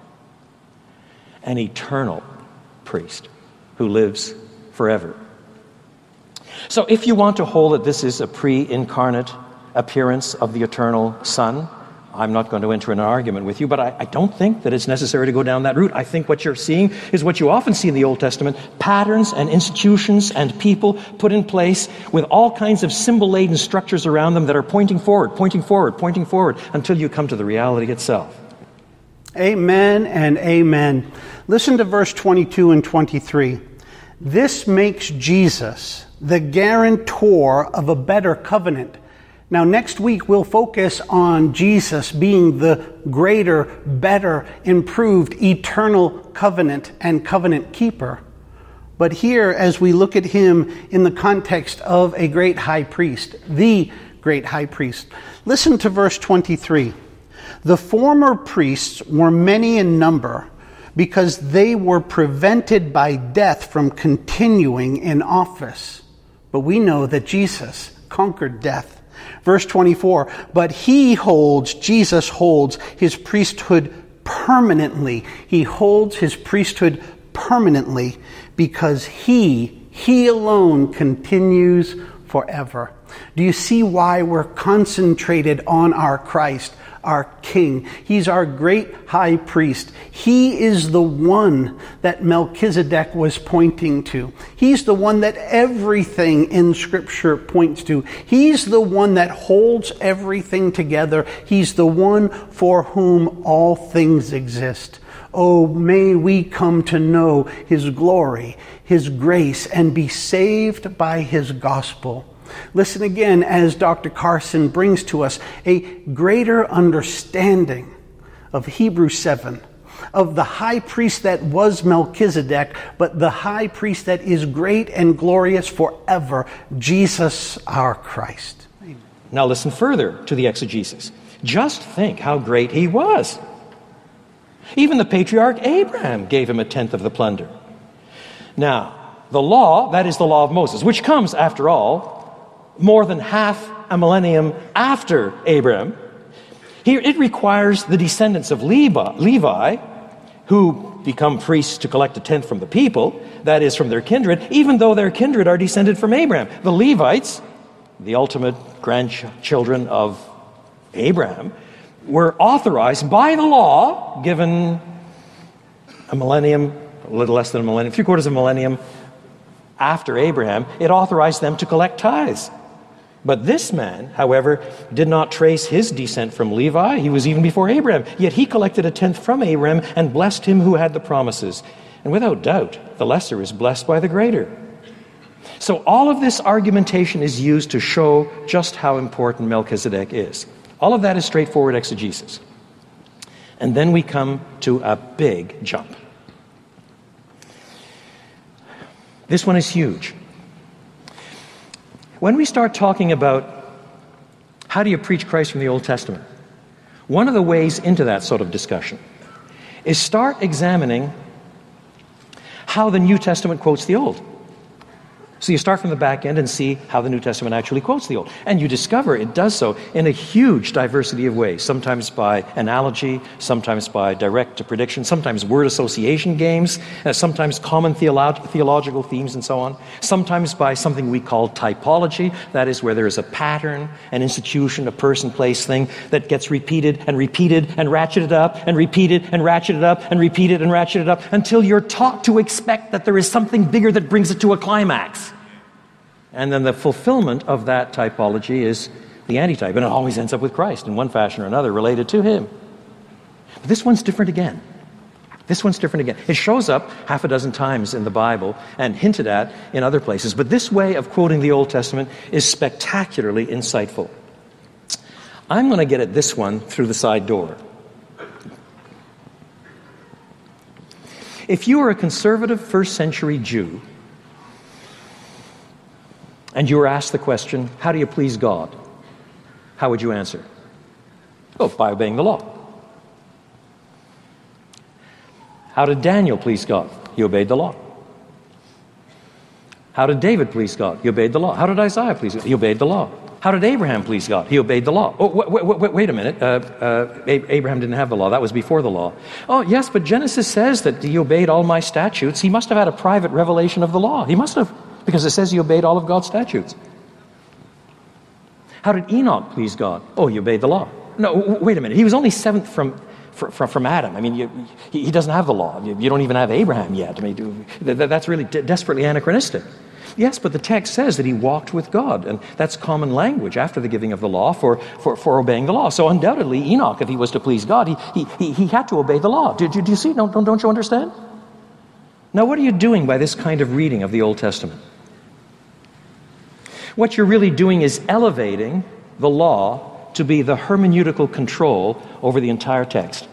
an eternal priest who lives forever. So if you want to hold that this is a pre-incarnate appearance of the eternal Son, I'm not going to enter an argument with you, but I don't think that it's necessary to go down that route. I think what you're seeing is what you often see in the Old Testament, patterns and institutions and people put in place with all kinds of symbol-laden structures around them that are pointing forward, until you come to the reality itself. Amen and amen. Listen to verse 22 and 23. This makes Jesus the guarantor of a better covenant. Now, next week we'll focus on Jesus being the greater, better, improved, eternal covenant and covenant keeper. But here, as we look at him in the context of a great high priest, the great high priest, listen to verse 23. The former priests were many in number because they were prevented by death from continuing in office. But we know that Jesus conquered death. Verse 24, but Jesus holds his priesthood permanently. He holds his priesthood permanently because he alone continues forever. Do you see why we're concentrated on our Christ, our King? He's our great high priest. He is the one that Melchizedek was pointing to. He's the one that everything in Scripture points to. He's the one that holds everything together. He's the one for whom all things exist. Oh, may we come to know his glory, his grace, and be saved by his gospel. Listen again as Dr. Carson brings to us a greater understanding of Hebrews 7, of the high priest that was Melchizedek, but the high priest that is great and glorious forever, Jesus our Christ. Amen. Now listen further to the exegesis. Just think how great he was. Even the patriarch Abraham gave him a tenth of the plunder. Now, the law, that is the law of Moses, which comes, after all, more than half a millennium after Abraham. Here it requires the descendants of Levi, who become priests to collect a tenth from the people, that is from their kindred, even though their kindred are descended from Abraham. The Levites, the ultimate grandchildren of Abraham, were authorized by the law, given a millennium, a little less than a millennium, 3/4 of a millennium after Abraham, it authorized them to collect tithes. But this man, however, did not trace his descent from Levi. He was even before Abraham. Yet he collected a tenth from Abraham and blessed him who had the promises. And without doubt, the lesser is blessed by the greater. So all of this argumentation is used to show just how important Melchizedek is. All of that is straightforward exegesis. And then we come to a big jump. This one is huge. When we start talking about how do you preach Christ from the Old Testament, one of the ways into that sort of discussion is start examining how the New Testament quotes the Old. So you start from the back end and see how the New Testament actually quotes the Old. And you discover it does so in a huge diversity of ways, sometimes by analogy, sometimes by direct to prediction, sometimes word association games, sometimes common theological themes and so on, sometimes by something we call typology, that is where there is a pattern, an institution, a person, place, thing that gets repeated and repeated and ratcheted up and repeated and ratcheted up and repeated and ratcheted up until you're taught to expect that there is something bigger that brings it to a climax. And then the fulfillment of that typology is the antitype. And it always ends up with Christ in one fashion or another related to him. But this one's different again. This one's different again. It shows up half a dozen times in the Bible and hinted at in other places. But this way of quoting the Old Testament is spectacularly insightful. I'm going to get at this one through the side door. If you were a conservative first century Jew, and you were asked the question, how do you please God? How would you answer? Oh, by obeying the law. How did Daniel please God? He obeyed the law. How did David please God? He obeyed the law. How did Isaiah please God? He obeyed the law. How did Abraham please God? He obeyed the law. Oh, wait a minute. Abraham didn't have the law. That was before the law. Oh, yes, but Genesis says that he obeyed all my statutes. He must have had a private revelation of the law. He must have. Because it says he obeyed all of God's statutes. How did Enoch please God? Oh, he obeyed the law. No, wait a minute. He was only seventh from Adam. I mean, he doesn't have the law. You don't even have Abraham yet. I mean, that's really desperately anachronistic. Yes, but the text says that he walked with God, and that's common language after the giving of the law for obeying the law. So undoubtedly, Enoch, if he was to please God, he had to obey the law. Do you see? Don't you understand? Now, what are you doing by this kind of reading of the Old Testament? What you're really doing is elevating the law to be the hermeneutical control over the entire text.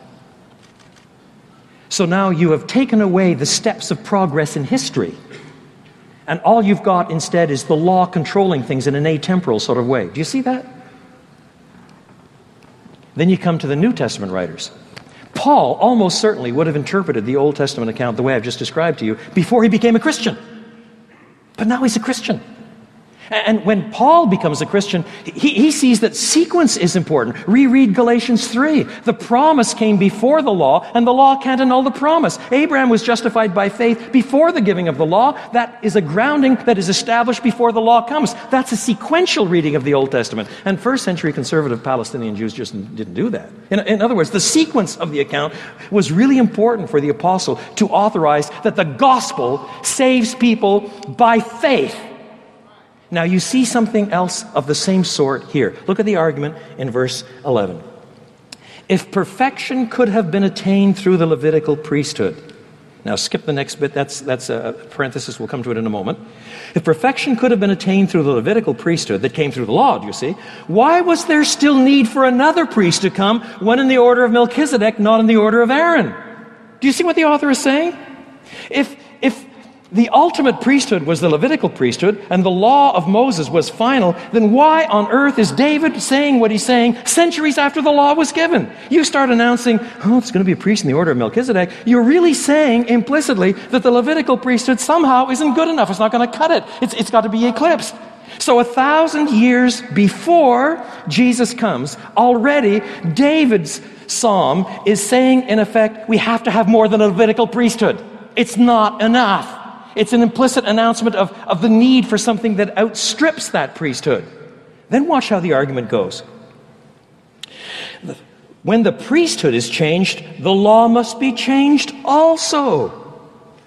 So now you have taken away the steps of progress in history, and all you've got instead is the law controlling things in an atemporal sort of way. Do you see that? Then you come to the New Testament writers. Paul almost certainly would have interpreted the Old Testament account the way I've just described to you before he became a Christian. But now he's a Christian. And when Paul becomes a Christian, he sees that sequence is important. Reread Galatians 3. The promise came before the law, and the law can't annul the promise. Abraham was justified by faith before the giving of the law. That is a grounding that is established before the law comes. That's a sequential reading of the Old Testament. And first century conservative Palestinian Jews just didn't do that. In other words, the sequence of the account was really important for the apostle to authorize that the gospel saves people by faith. Now you see something else of the same sort here. Look at the argument in verse 11. If perfection could have been attained through the Levitical priesthood. Now skip the next bit, that's a parenthesis, we'll come to it in a moment. If perfection could have been attained through the Levitical priesthood that came through the law, do you see, why was there still need for another priest to come, one in the order of Melchizedek, not in the order of Aaron? Do you see what the author is saying? If the ultimate priesthood was the Levitical priesthood and the law of Moses was final, then why on earth is David saying what he's saying centuries after the law was given? You start announcing, oh, it's going to be a priest in the order of Melchizedek. You're really saying implicitly that the Levitical priesthood somehow isn't good enough. It's not going to cut it. It's got to be eclipsed. So 1,000 years before Jesus comes, already David's psalm is saying, in effect, we have to have more than a Levitical priesthood. It's not enough. It's an implicit announcement of the need for something that outstrips that priesthood. Then watch how the argument goes. When the priesthood is changed, the law must be changed also.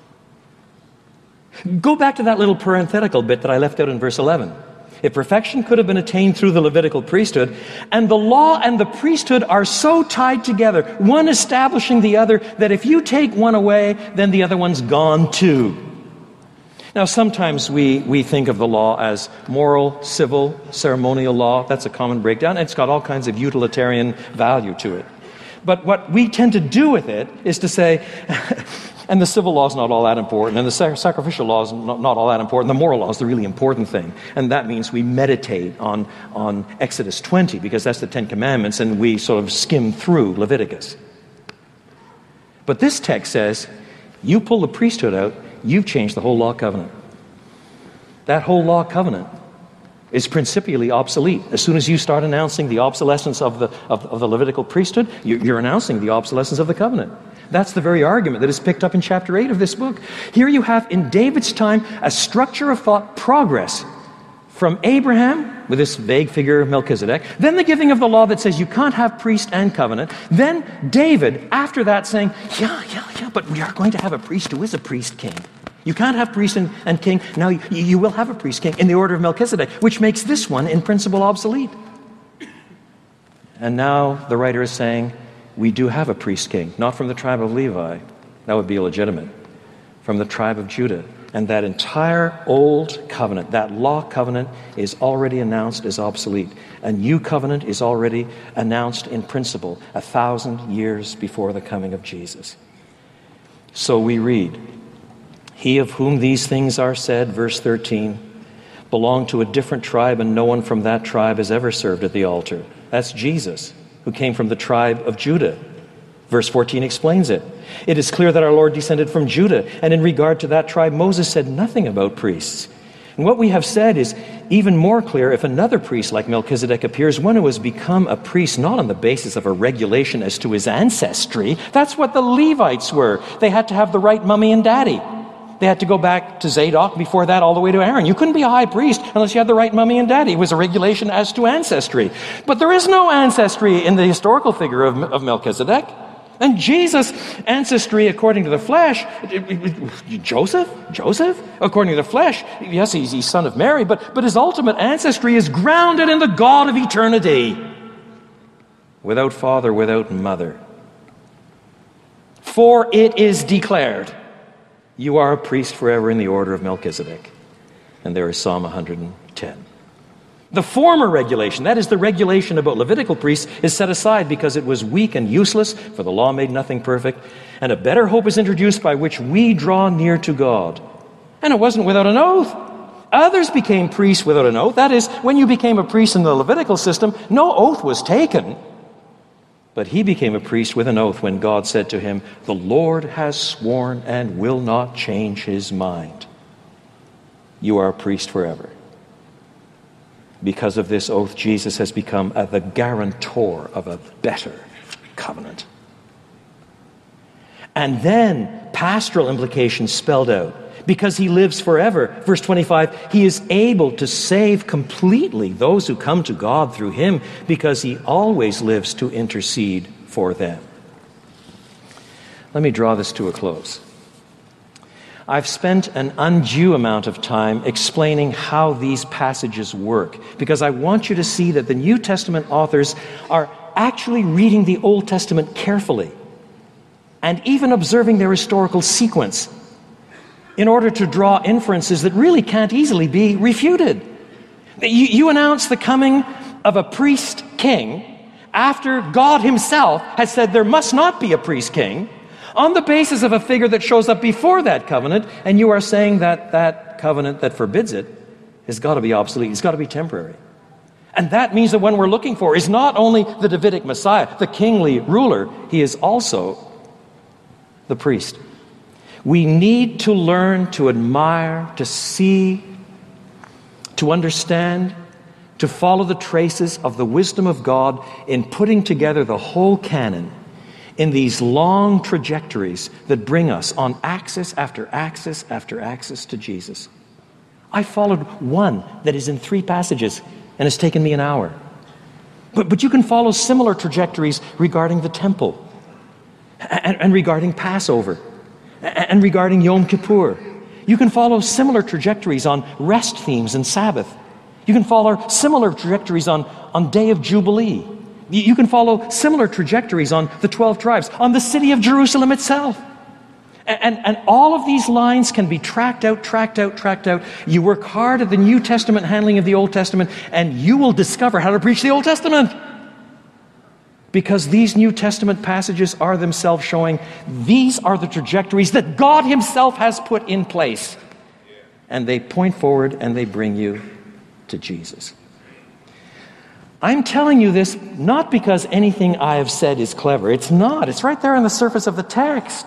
Go back to that little parenthetical bit that I left out in verse 11. If perfection could have been attained through the Levitical priesthood, and the law and the priesthood are so tied together, one establishing the other, that if you take one away, then the other one's gone too. Now, sometimes we think of the law as moral, civil, ceremonial law. That's a common breakdown. It's got all kinds of utilitarian value to it. But what we tend to do with it is to say, and the civil law is not all that important, and the sacrificial law is not all that important. The moral law is the really important thing. And that means we meditate on Exodus 20, because that's the Ten Commandments, and we sort of skim through Leviticus. But this text says, you pull the priesthood out, you've changed the whole law covenant. That whole law covenant is principially obsolete. As soon as you start announcing the obsolescence of the Levitical priesthood, you're announcing the obsolescence of the covenant. That's the very argument that is picked up in chapter 8 of this book. Here you have, in David's time, a structure of thought progress from Abraham, with this vague figure of Melchizedek, then the giving of the law that says you can't have priest and covenant, then David, after that, saying, yeah, but we are going to have a priest who is a priest king. You can't have priest and king. Now you will have a priest king in the order of Melchizedek, which makes this one in principle obsolete. And now the writer is saying, we do have a priest king, not from the tribe of Levi. That would be illegitimate. From the tribe of Judah. And that entire old covenant, that law covenant, is already announced as obsolete. A new covenant is already announced in principle 1,000 years before the coming of Jesus. So we read, he of whom these things are said, verse 13, belonged to a different tribe, and no one from that tribe has ever served at the altar. That's Jesus, who came from the tribe of Judah. Verse 14 explains it. It is clear that our Lord descended from Judah, and in regard to that tribe, Moses said nothing about priests. And what we have said is even more clear if another priest like Melchizedek appears, one who has become a priest not on the basis of a regulation as to his ancestry. That's what the Levites were. They had to have the right mummy and daddy. They had to go back to Zadok, before that all the way to Aaron. You couldn't be a high priest unless you had the right mummy and daddy. It was a regulation as to ancestry. But there is no ancestry in the historical figure of Melchizedek. And Jesus' ancestry according to the flesh, Joseph, according to the flesh, yes, he's son of Mary, but his ultimate ancestry is grounded in the God of eternity. Without father, without mother. For it is declared, you are a priest forever in the order of Melchizedek. And there is Psalm 110. The former regulation, that is the regulation about Levitical priests, is set aside because it was weak and useless, for the law made nothing perfect, and a better hope is introduced by which we draw near to God. And it wasn't without an oath. Others became priests without an oath. That is, when you became a priest in the Levitical system, no oath was taken. But he became a priest with an oath when God said to him, the Lord has sworn and will not change his mind. You are a priest forever. Because of this oath, Jesus has become the guarantor of a better covenant. And then pastoral implications spelled out. Because he lives forever. Verse 25, he is able to save completely those who come to God through him, because he always lives to intercede for them. Let me draw this to a close. I've spent an undue amount of time explaining how these passages work, because I want you to see that the New Testament authors are actually reading the Old Testament carefully and even observing their historical sequence in order to draw inferences that really can't easily be refuted. You announce the coming of a priest king after God himself has said there must not be a priest king on the basis of a figure that shows up before that covenant, and you are saying that that covenant that forbids it has got to be obsolete, it's got to be temporary. And that means that what we're looking for is not only the Davidic Messiah, the kingly ruler, he is also the priest. We need to learn to admire, to see, to understand, to follow the traces of the wisdom of God in putting together the whole canon in these long trajectories that bring us on axis after axis after axis to Jesus. I followed one that is in 3 passages and it's taken me an hour. But you can follow similar trajectories regarding the temple and regarding Passover and regarding Yom Kippur. You can follow similar trajectories on rest themes and Sabbath. You can follow similar trajectories on Day of Jubilee. You can follow similar trajectories on the 12 tribes, on the city of Jerusalem itself. And all of these lines can be tracked out. You work hard at the New Testament handling of the Old Testament, and you will discover how to preach the Old Testament. Because these New Testament passages are themselves showing these are the trajectories that God himself has put in place. And they point forward and they bring you to Jesus. I'm telling you this not because anything I have said is clever. It's not. It's right there on the surface of the text.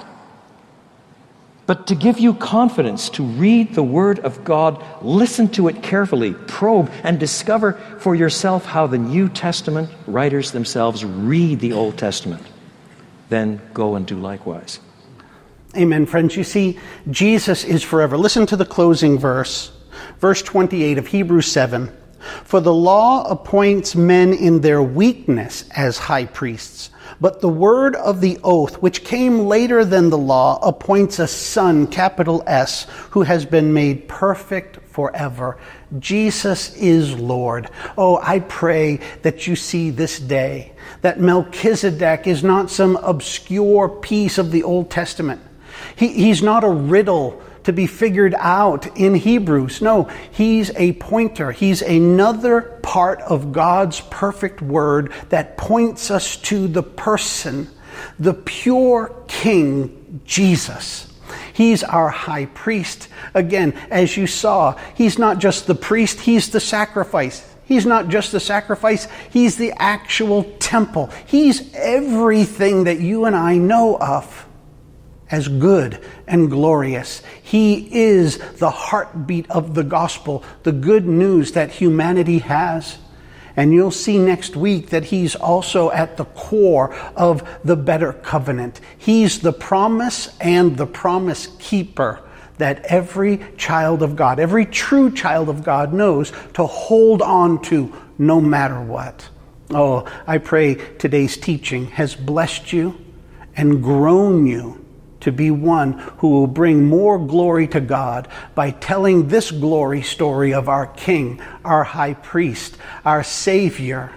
But to give you confidence to read the Word of God, listen to it carefully, probe, and discover for yourself how the New Testament writers themselves read the Old Testament. Then go and do likewise. Amen, friends. You see, Jesus is forever. Listen to the closing verse, verse 28 of Hebrews 7. For the law appoints men in their weakness as high priests, but the word of the oath, which came later than the law, appoints a son, capital S, who has been made perfect forever. Jesus is Lord. Oh, I pray that you see this day that Melchizedek is not some obscure piece of the Old Testament. He's not a riddle to be figured out in Hebrews. No, he's a pointer. He's another part of God's perfect word that points us to the person, the pure King, Jesus. He's our high priest. Again, as you saw, he's not just the priest, he's the sacrifice. He's not just the sacrifice, he's the actual temple. He's everything that you and I know of as good and glorious. He is the heartbeat of the gospel, the good news that humanity has. And you'll see next week that he's also at the core of the better covenant. He's the promise and the promise keeper that every child of God, every true child of God knows to hold on to no matter what. Oh, I pray today's teaching has blessed you and grown you to be one who will bring more glory to God by telling this glory story of our King, our High Priest, our Savior,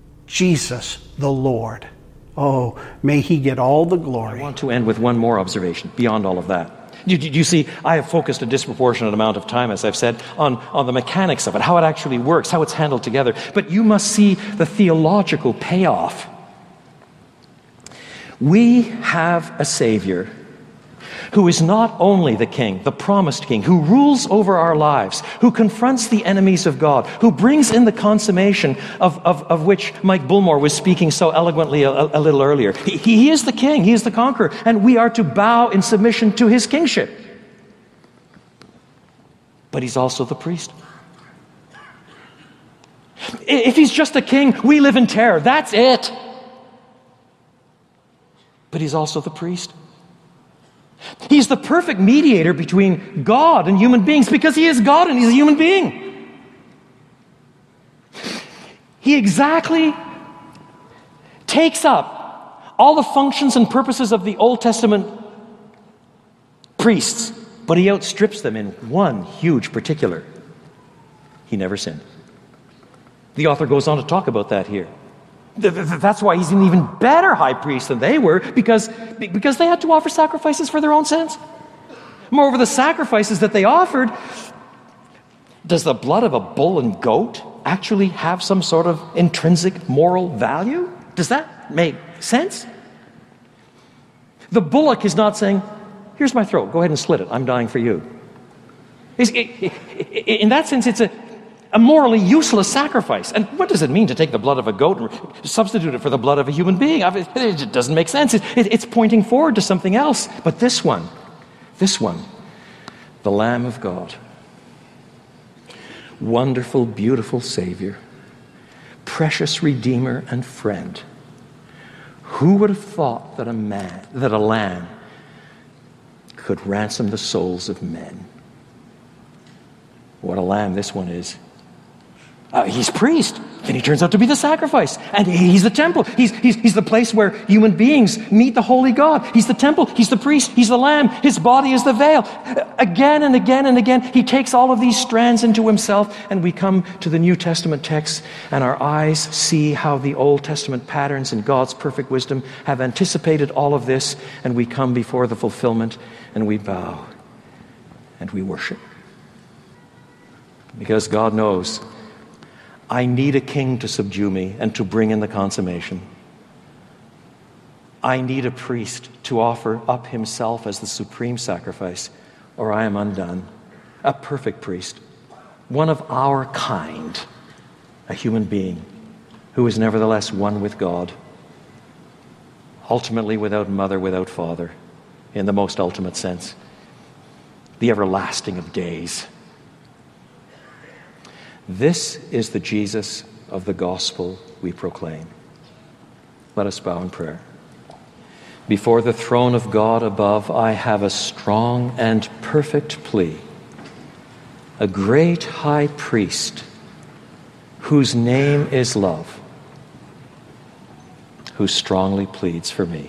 Jesus the Lord. Oh, may he get all the glory. I want to end with one more observation beyond all of that. You see, I have focused a disproportionate amount of time, as I've said, on the mechanics of it, how it actually works, how it's handled together. But you must see the theological payoff. We have a Savior who is not only the King, the promised King, who rules over our lives, who confronts the enemies of God, who brings in the consummation of which Mike Bullmore was speaking so eloquently a little earlier. He is the King, he is the conqueror, and we are to bow in submission to his kingship. But he's also the priest. If he's just a king, we live in terror. That's it. But he's also the priest. He's the perfect mediator between God and human beings because he is God and he's a human being. He exactly takes up all the functions and purposes of the Old Testament priests, but he outstrips them in one huge particular. He never sinned. The author goes on to talk about that here. That's why he's an even better high priest than they were, because they had to offer sacrifices for their own sins. Moreover, the sacrifices that they offered, does the blood of a bull and goat actually have some sort of intrinsic moral value? Does that make sense? The bullock is not saying, here's my throat, go ahead and slit it, I'm dying for you. In that sense, it's a morally useless sacrifice. And what does it mean to take the blood of a goat and substitute it for the blood of a human being? It doesn't make sense. It's pointing forward to something else. But this one, the Lamb of God, wonderful, beautiful Savior, precious Redeemer and friend. Who would have thought that a lamb could ransom the souls of men? What a lamb this one is. He's priest, then he turns out to be the sacrifice. And he's the temple. He's the place where human beings meet the holy God. He's the temple, he's the priest, he's the lamb. His body is the veil. Again and again and again, he takes all of these strands into himself, and we come to the New Testament text, and our eyes see how the Old Testament patterns and God's perfect wisdom have anticipated all of this, and we come before the fulfillment, and we bow, and we worship. Because God knows, I need a king to subdue me and to bring in the consummation. I need a priest to offer up himself as the supreme sacrifice, or I am undone. A perfect priest, one of our kind, a human being who is nevertheless one with God, ultimately without mother, without father, in the most ultimate sense, the everlasting of days. This is the Jesus of the gospel we proclaim. Let us bow in prayer. Before the throne of God above, I have a strong and perfect plea. A great high priest whose name is love, who strongly pleads for me.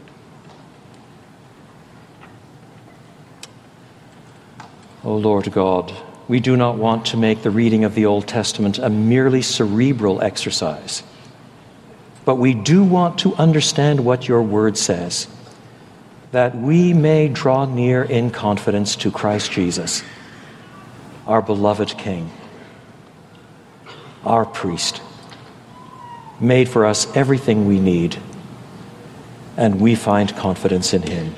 O Lord God, we do not want to make the reading of the Old Testament a merely cerebral exercise, but we do want to understand what your word says, that we may draw near in confidence to Christ Jesus, our beloved King, our priest, made for us everything we need, and we find confidence in him.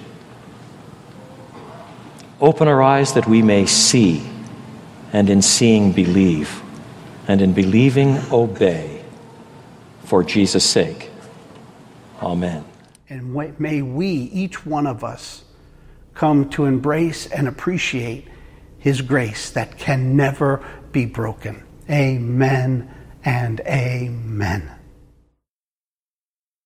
Open our eyes that we may see, and in seeing believe, and in believing obey, for Jesus' sake. Amen. And may we, each one of us, come to embrace and appreciate his grace that can never be broken. Amen and amen.